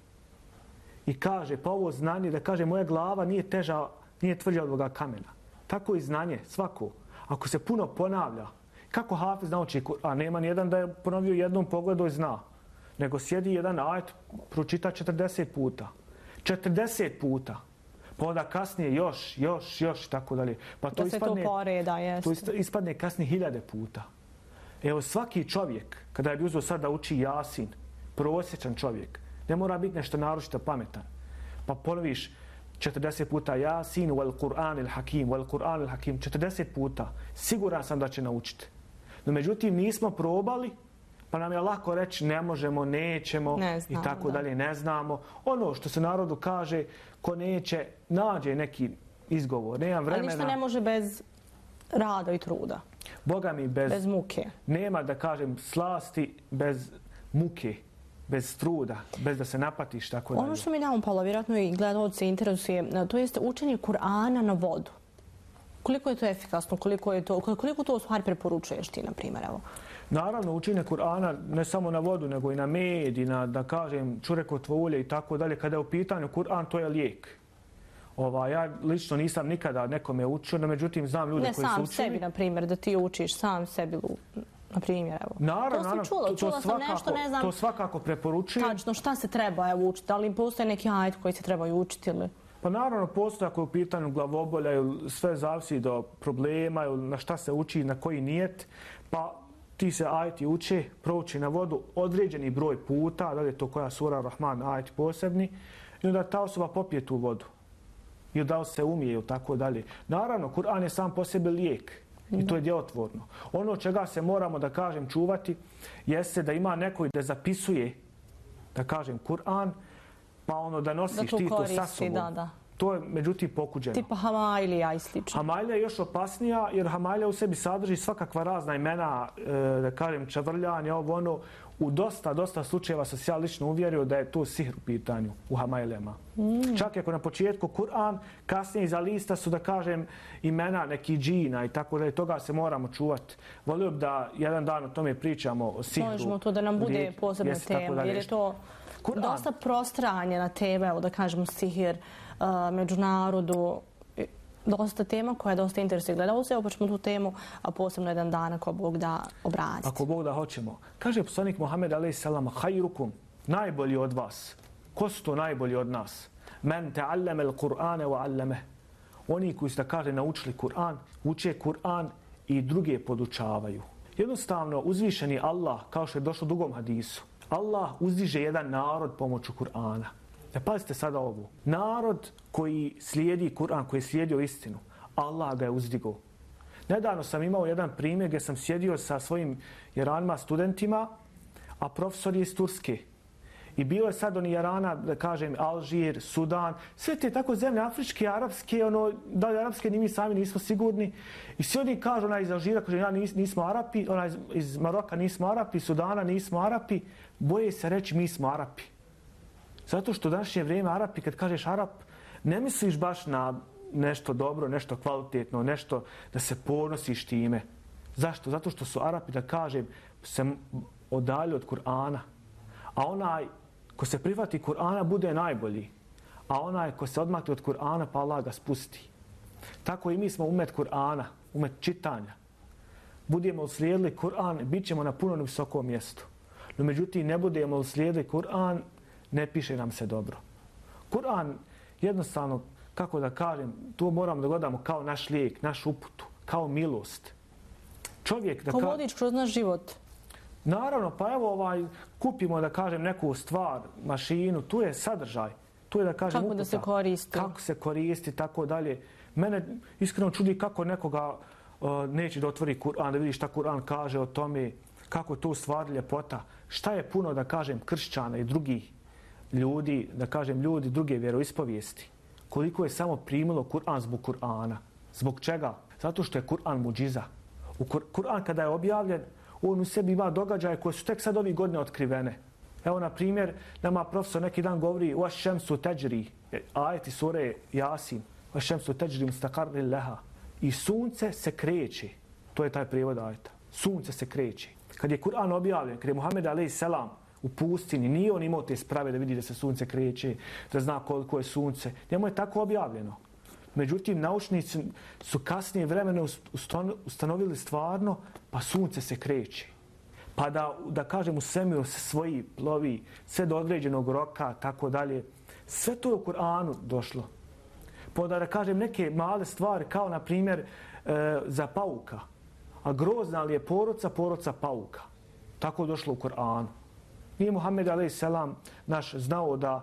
I kaže, pa ovo znanje, da kaže, moja glava nije tvrđa od ovoga kamena. Tako i znanje, svako. Ako se puno ponavlja, kako hafiz nauči, a nema nijedan da je ponovio jednom pogledu i zna, nego sjedi jedan ajet, pročita 40 puta. 40 puta. Pa onda kasnije još, tako dalje. Pa to ispadne, to poreda, jeste. To ispadne kasnije 1000 puta. Evo, svaki čovjek, kada je bi uzeo sad da uči Jasin, prosječan čovjek, ne mora biti nešto naročito pametan. Pa ponoviš 40 puta Jasin, wal Kur'an il Hakim, wal Kur'an il Hakim, 40 puta. Siguran sam da će naučiti. No međutim, nismo probali, pa nam je lako reći ne možemo, nećemo i tako dalje, ne znamo. Ono što se narodu kaže, ko neće, nađe neki izgovor, nema vremena. Ali ništa ne može bez rada i truda. Boga mi bez muke. Nema, da kažem, slasti bez muke, bez truda, bez da se napatiš, tako dalje. Ono što mi damo, Pavla, vjerojatno i gledalci interesuje, to jeste učenje Kur'ana na vodu. Koliko je to efikasno, koliko to u stvari preporučuješ ti, na primjer, evo? Naravno, učenje Kur'ana ne samo na vodu, nego i na med, i na, da kažem, čurekotvolje i tako dalje. Kada je u pitanju Kur'an, to je lijek. Ja lično nisam nikada nekome učio, no međutim znam ljude koji su učili. Ne, sam sebi, na primjer, da ti učiš sam sebi, na primjer, evo. Naravno, to sam čula sam nešto, ne znam. To svakako preporučujem. Tačno, šta se treba učiti? Da li postoje neki ajet koji se trebaju učiti ili? Pa naravno, postoje ako je u pitanju glavobolja, sve zavisi do problema, na šta se uči, na koji nijet, pa ti se ajeti uče, prouči na vodu određeni broj puta, da li je to koja sura Rahman, ajeti posebni, i onda ta osoba popije tu vodu. I da li se umije ili tako dalje. Naravno, Kur'an je sam po sebi lijek i to je djelotvorno. Ono čega se moramo, da kažem, čuvati, jeste da ima neko da zapisuje, da kažem, Kur'an, pa ono da nosiš ti to sa sobom. Da. To je, međutim, pokuđeno. Tipa Hamailija i slično. Hamailija je još opasnija, jer Hamailija u sebi sadrži svakakva razna imena, da kažem, čavrljanje, ono. U dosta slučajeva sam se ja lično uvjerio da je to sihr u pitanju u Hamailijama. Čak ako na početku Kur'an, kasnije iza lista su, da kažem, imena neki džina i tako da toga se moramo čuvati. Volio bi da jedan dan o tome pričamo, o sihru. Možemo to da nam bude posebna tema, jer je to dosta prostranje na tebe, evo da kažemo sihir, među narodu. dosta tema koja je dosta interesuje gledalce, pa ćemo tu temu posebno jedan dan ako Bog da obraditi. Ako Bog da hoćemo. Kaže poslanik Muhammed a.s. Hajrukum, najbolji od vas. Ko su to najbolji od nas? Men ta'allama al-Qur'ane wa 'allameh. Oni koji su, da kaže, naučili Kur'an, uče Kur'an i druge podučavaju. Jednostavno, uzvišeni Allah, kao što je došlo u drugom hadisu, Allah uzdiže jedan narod pomoću Kur'ana. Ne pazite sada ovo. Narod koji slijedi Kur'an, koji je slijedio istinu, Allah ga je uzdigao. Nedavno sam imao jedan primjer gdje sam sjedio sa svojim jeranima studentima, a profesor je iz Turske. I bilo je sad oni jarana, da kažem, Alžir, Sudan, sve te tako zemlje, afričke, arapske, da li arapske ni mi sami nismo sigurni. I svi oni kažu, onaj iz Alžira, kaže, ja nismo Arapi, onaj iz Maroka nismo Arapi, Sudana nismo Arapi, boje se reći mi smo Arapi. Zato što u današnje vrijeme Arapi, kad kažeš Arap, ne misliš baš na nešto dobro, nešto kvalitetno, nešto da se ponosiš time. Zašto? Zato što su Arapi, da kažem, se odalje od Kur'ana. A onaj ko se prihvati Kur'ana bude najbolji. A onaj ko se odmakne od Kur'ana, pa Allah ga spusti. Tako i mi smo umet Kur'ana, umet čitanja. Budemo uslijedili Kur'an, bit ćemo na puno visokom mjestu. No međutim, ne budemo uslijedili Kur'an, ne piše nam se dobro. Kur'an jednostavno, kako da kažem, tu moramo da gledamo kao naš lijek, naš uputu, kao milost. Čovjek da kao vodič kroz naš život. Naravno, pa evo kupimo, da kažem, neku stvar, mašinu, tu je sadržaj. Tu je, da kažem, kako uputa. Da se koristi. Kako se koristi, tako dalje. Mene iskreno čudi kako nekoga neće da otvori Kur'an, da vidi šta Kur'an kaže o tome, kako je to u stvari ljepota. Šta je puno, da kažem, kršćana i drugih ljudi, da kažem, ljudi druge vjeroispovijesti. Koliko je samo primilo Kur'an zbog Kur'ana. Zbog čega? Zato što je Kur'an muđiza. Kur'an kada je objavljen, on u sebi ima događaje koje su tek sad ovih godine otkrivene. Evo, na primjer, nama profesor neki dan govori وَشَّمْسُ تَجْرِي, ajeti sure Jasin, وَشَّمْسُ تَجْرِي مُسْتَقَرِّ لَهَا. I sunce se kreće. To je taj prijevod ajeta. Sunce se kreće. Kad je Kur'an objavljen, kad je Muhammed a.s. u pustini, nije on imao te sprave da vidi da se sunce kreće, da zna koliko je sunce. Njemu je tako objavljeno. Međutim, naučnici su kasnije vremena ustanovili stvarno, pa sunce se kreće. Pa da kažem, u svemiru se svoji plovi, sve do određenog roka, tako dalje. Sve to je u Kur'anu došlo. Pa da kažem, neke male stvari, kao na primjer za pauka. A grozna li je poroca pauka. Tako je došlo u Kur'anu. Nije Muhammed a.s. naš znao da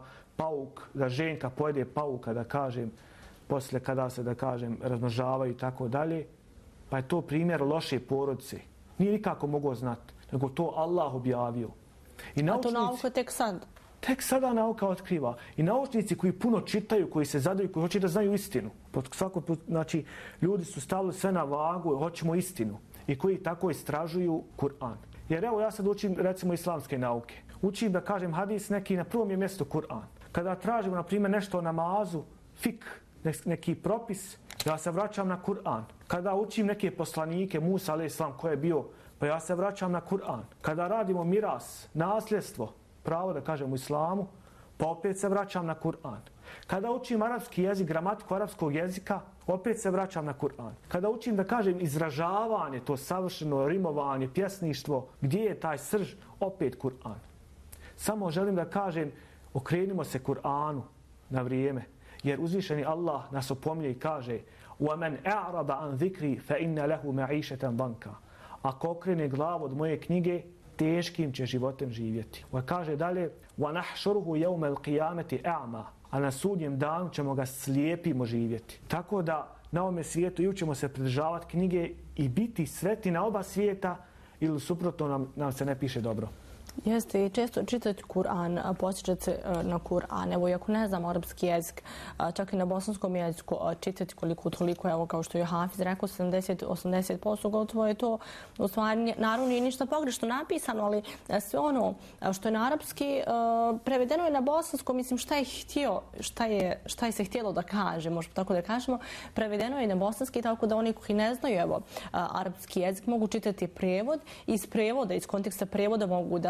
ženka pojede pauka, da kažem, poslije kada se, da kažem, razmnožavaju i tako dalje, pa je to primjer loše porodice. Nije nikako mogao znati, nego to Allah objavio. A to nauka tek sad? Tek sada nauka otkriva. I naučnici koji puno čitaju, koji se zadaju, koji hoće da znaju istinu. Znači, ljudi su stavili sve na vagu, hoćemo istinu. I koji tako istražuju Kur'an. Jer evo, ja sad učim, recimo, islamske nauke. Učim, da kažem, hadis neki, na prvom je mjestu Kur'an. Kada tražimo, na primjer, nešto o namazu, fik, neki propis, ja se vraćam na Kur'an. Kada učim neke poslanike, Musa a.s. ko je bio, pa ja se vraćam na Kur'an. Kada radimo miras, nasljedstvo, pravo da kažem u islamu, pa opet se vraćam na Kur'an. Kada učim arapski jezik, gramatiku arapskog jezika, opet se vraćam na Kur'an. Kada učim, da kažem, izražavanje, to savršeno rimovanje, pjesništvo, gdje je taj srž, opet Kur'an. Samo želim da kažem, okrenimo se Kur'anu na vrijeme. Jer uzvišeni Allah nas opominje i kaže وَمَنْ أَعْرَضَ عَنْ ذِكْرِ فَإِنَّ لَهُ مَعِيشَةً ضَنْكَ. Ako okrene glavu od moje knjige, teškim će životem živjeti. Kaže dalje وَنَحْشُرُهُ يَوْمَ الْقِيَامَةِ أَعْمَا. A na sudnjem danu ćemo ga slijepimo živjeti. Tako da na ovome svijetu i učimo se pridržavati knjige i biti sretni na oba svijeta, ili suprotno nam se ne piše dobro. Jeste, i često čitati Kur'an, posjećati se na Kur'an. Evo, iako ne znam arapski jezik, čak i na bosanskom jeziku čitati koliko toliko, evo, kao što je Hafiz rekao, 70-80% gotovo je to. U stvari, naravno, nije ništa pogrešno napisano, ali sve ono što je na arapski prevedeno je na bosanskom, mislim, šta je htio, šta je se htjelo da kaže, možemo tako da kažemo, prevedeno je na bosanski, tako da oni koji ne znaju, evo, arapski jezik mogu čitati prevod, iz prevoda, iz konteksta prevoda mogu da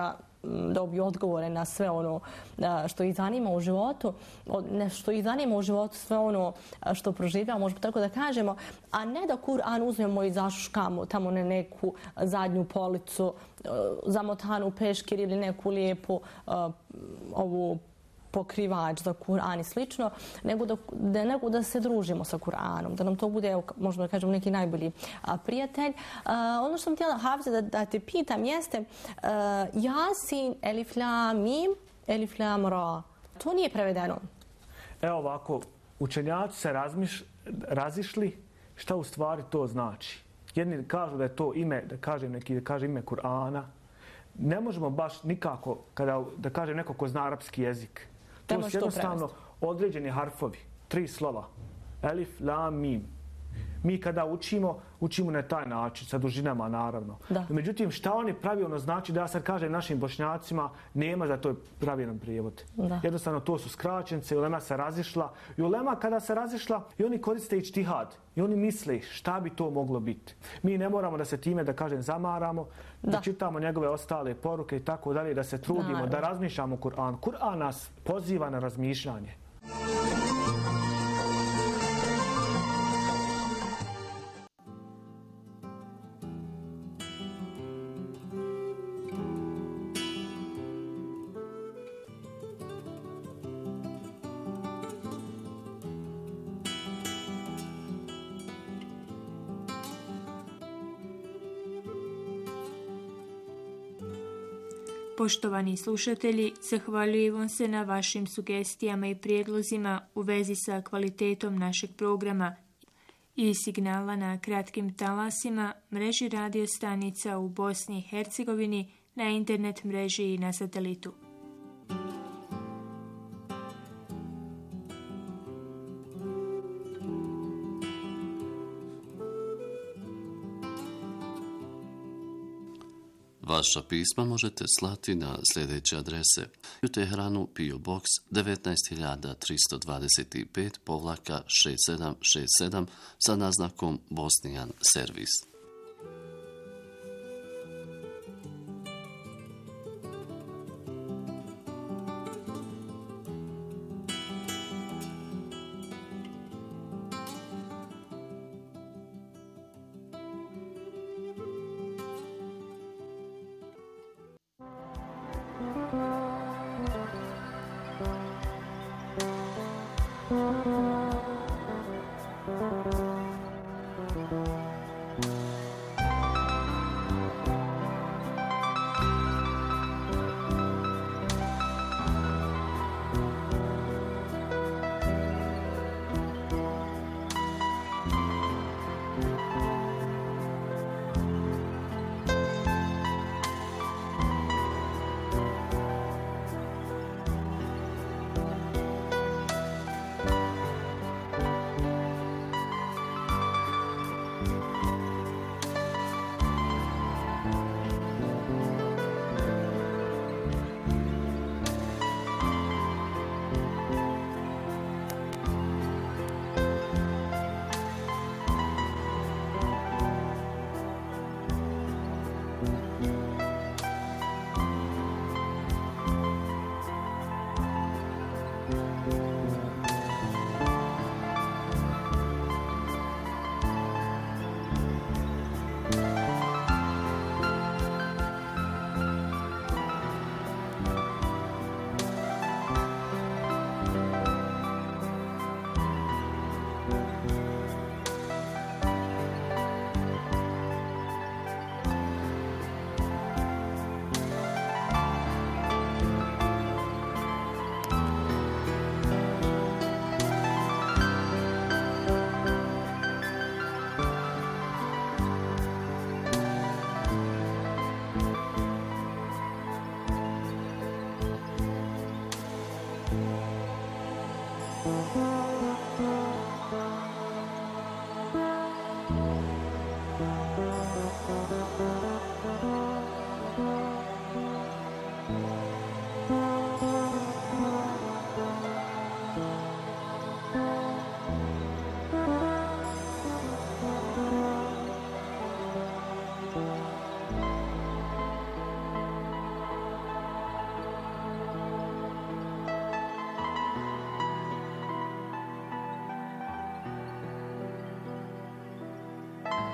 dobiju odgovore na sve ono što ih zanima u životu, sve ono što proživljamo, možemo tako da kažemo, a ne da Kur'an uzmemo i zašuškamo tamo na neku zadnju policu, zamotanu peškir ili neku lijepu ovu pokrivač za Kur'an i slično, nego da se družimo sa Kur'anom, da nam to bude, možemo da kažemo, neki najbolji prijatelj. Ono što sam htjela, Hafize, da te pitam jeste Jasin, Elif Lam Mim, Elif Lam Ra. To nije prevedeno. Evo ovako, učenjaci se razišli šta u stvari to znači. Jedni kažu da je to ime, neki da kaže ime Kur'ana. Ne možemo baš nikako, da kažem neko ko zna arapski jezik. To su jednostavno određeni harfovi, 3 slova. Elif, lam, mim. Mi kada učimo na taj način, sa dužinama naravno. Međutim, šta oni pravilno znači, da ja sad kažem našim Bošnjacima, nema za to pravilan prijevod. Jednostavno to su skraćence, ulema se razišla. I ulema kada se razišla, i oni koriste ičtihad. I oni misle šta bi to moglo biti. Mi ne moramo da se time, da kažem, zamaramo, da čitamo njegove ostale poruke i tako dalje, da se trudimo, da razmišljamo Kur'an. Kur'an nas poziva na razmišljanje. Poštovani slušatelji, zahvaljujem vam se na vašim sugestijama i prijedlozima u vezi sa kvalitetom našeg programa i signala na kratkim talasima, mreži radio stanica u Bosni i Hercegovini, na internet mreži i na satelitu. Vaša pisma možete slati na sljedeće adrese: u Teheranu PO Box 19325-6767 sa naznakom Bosnijan servis.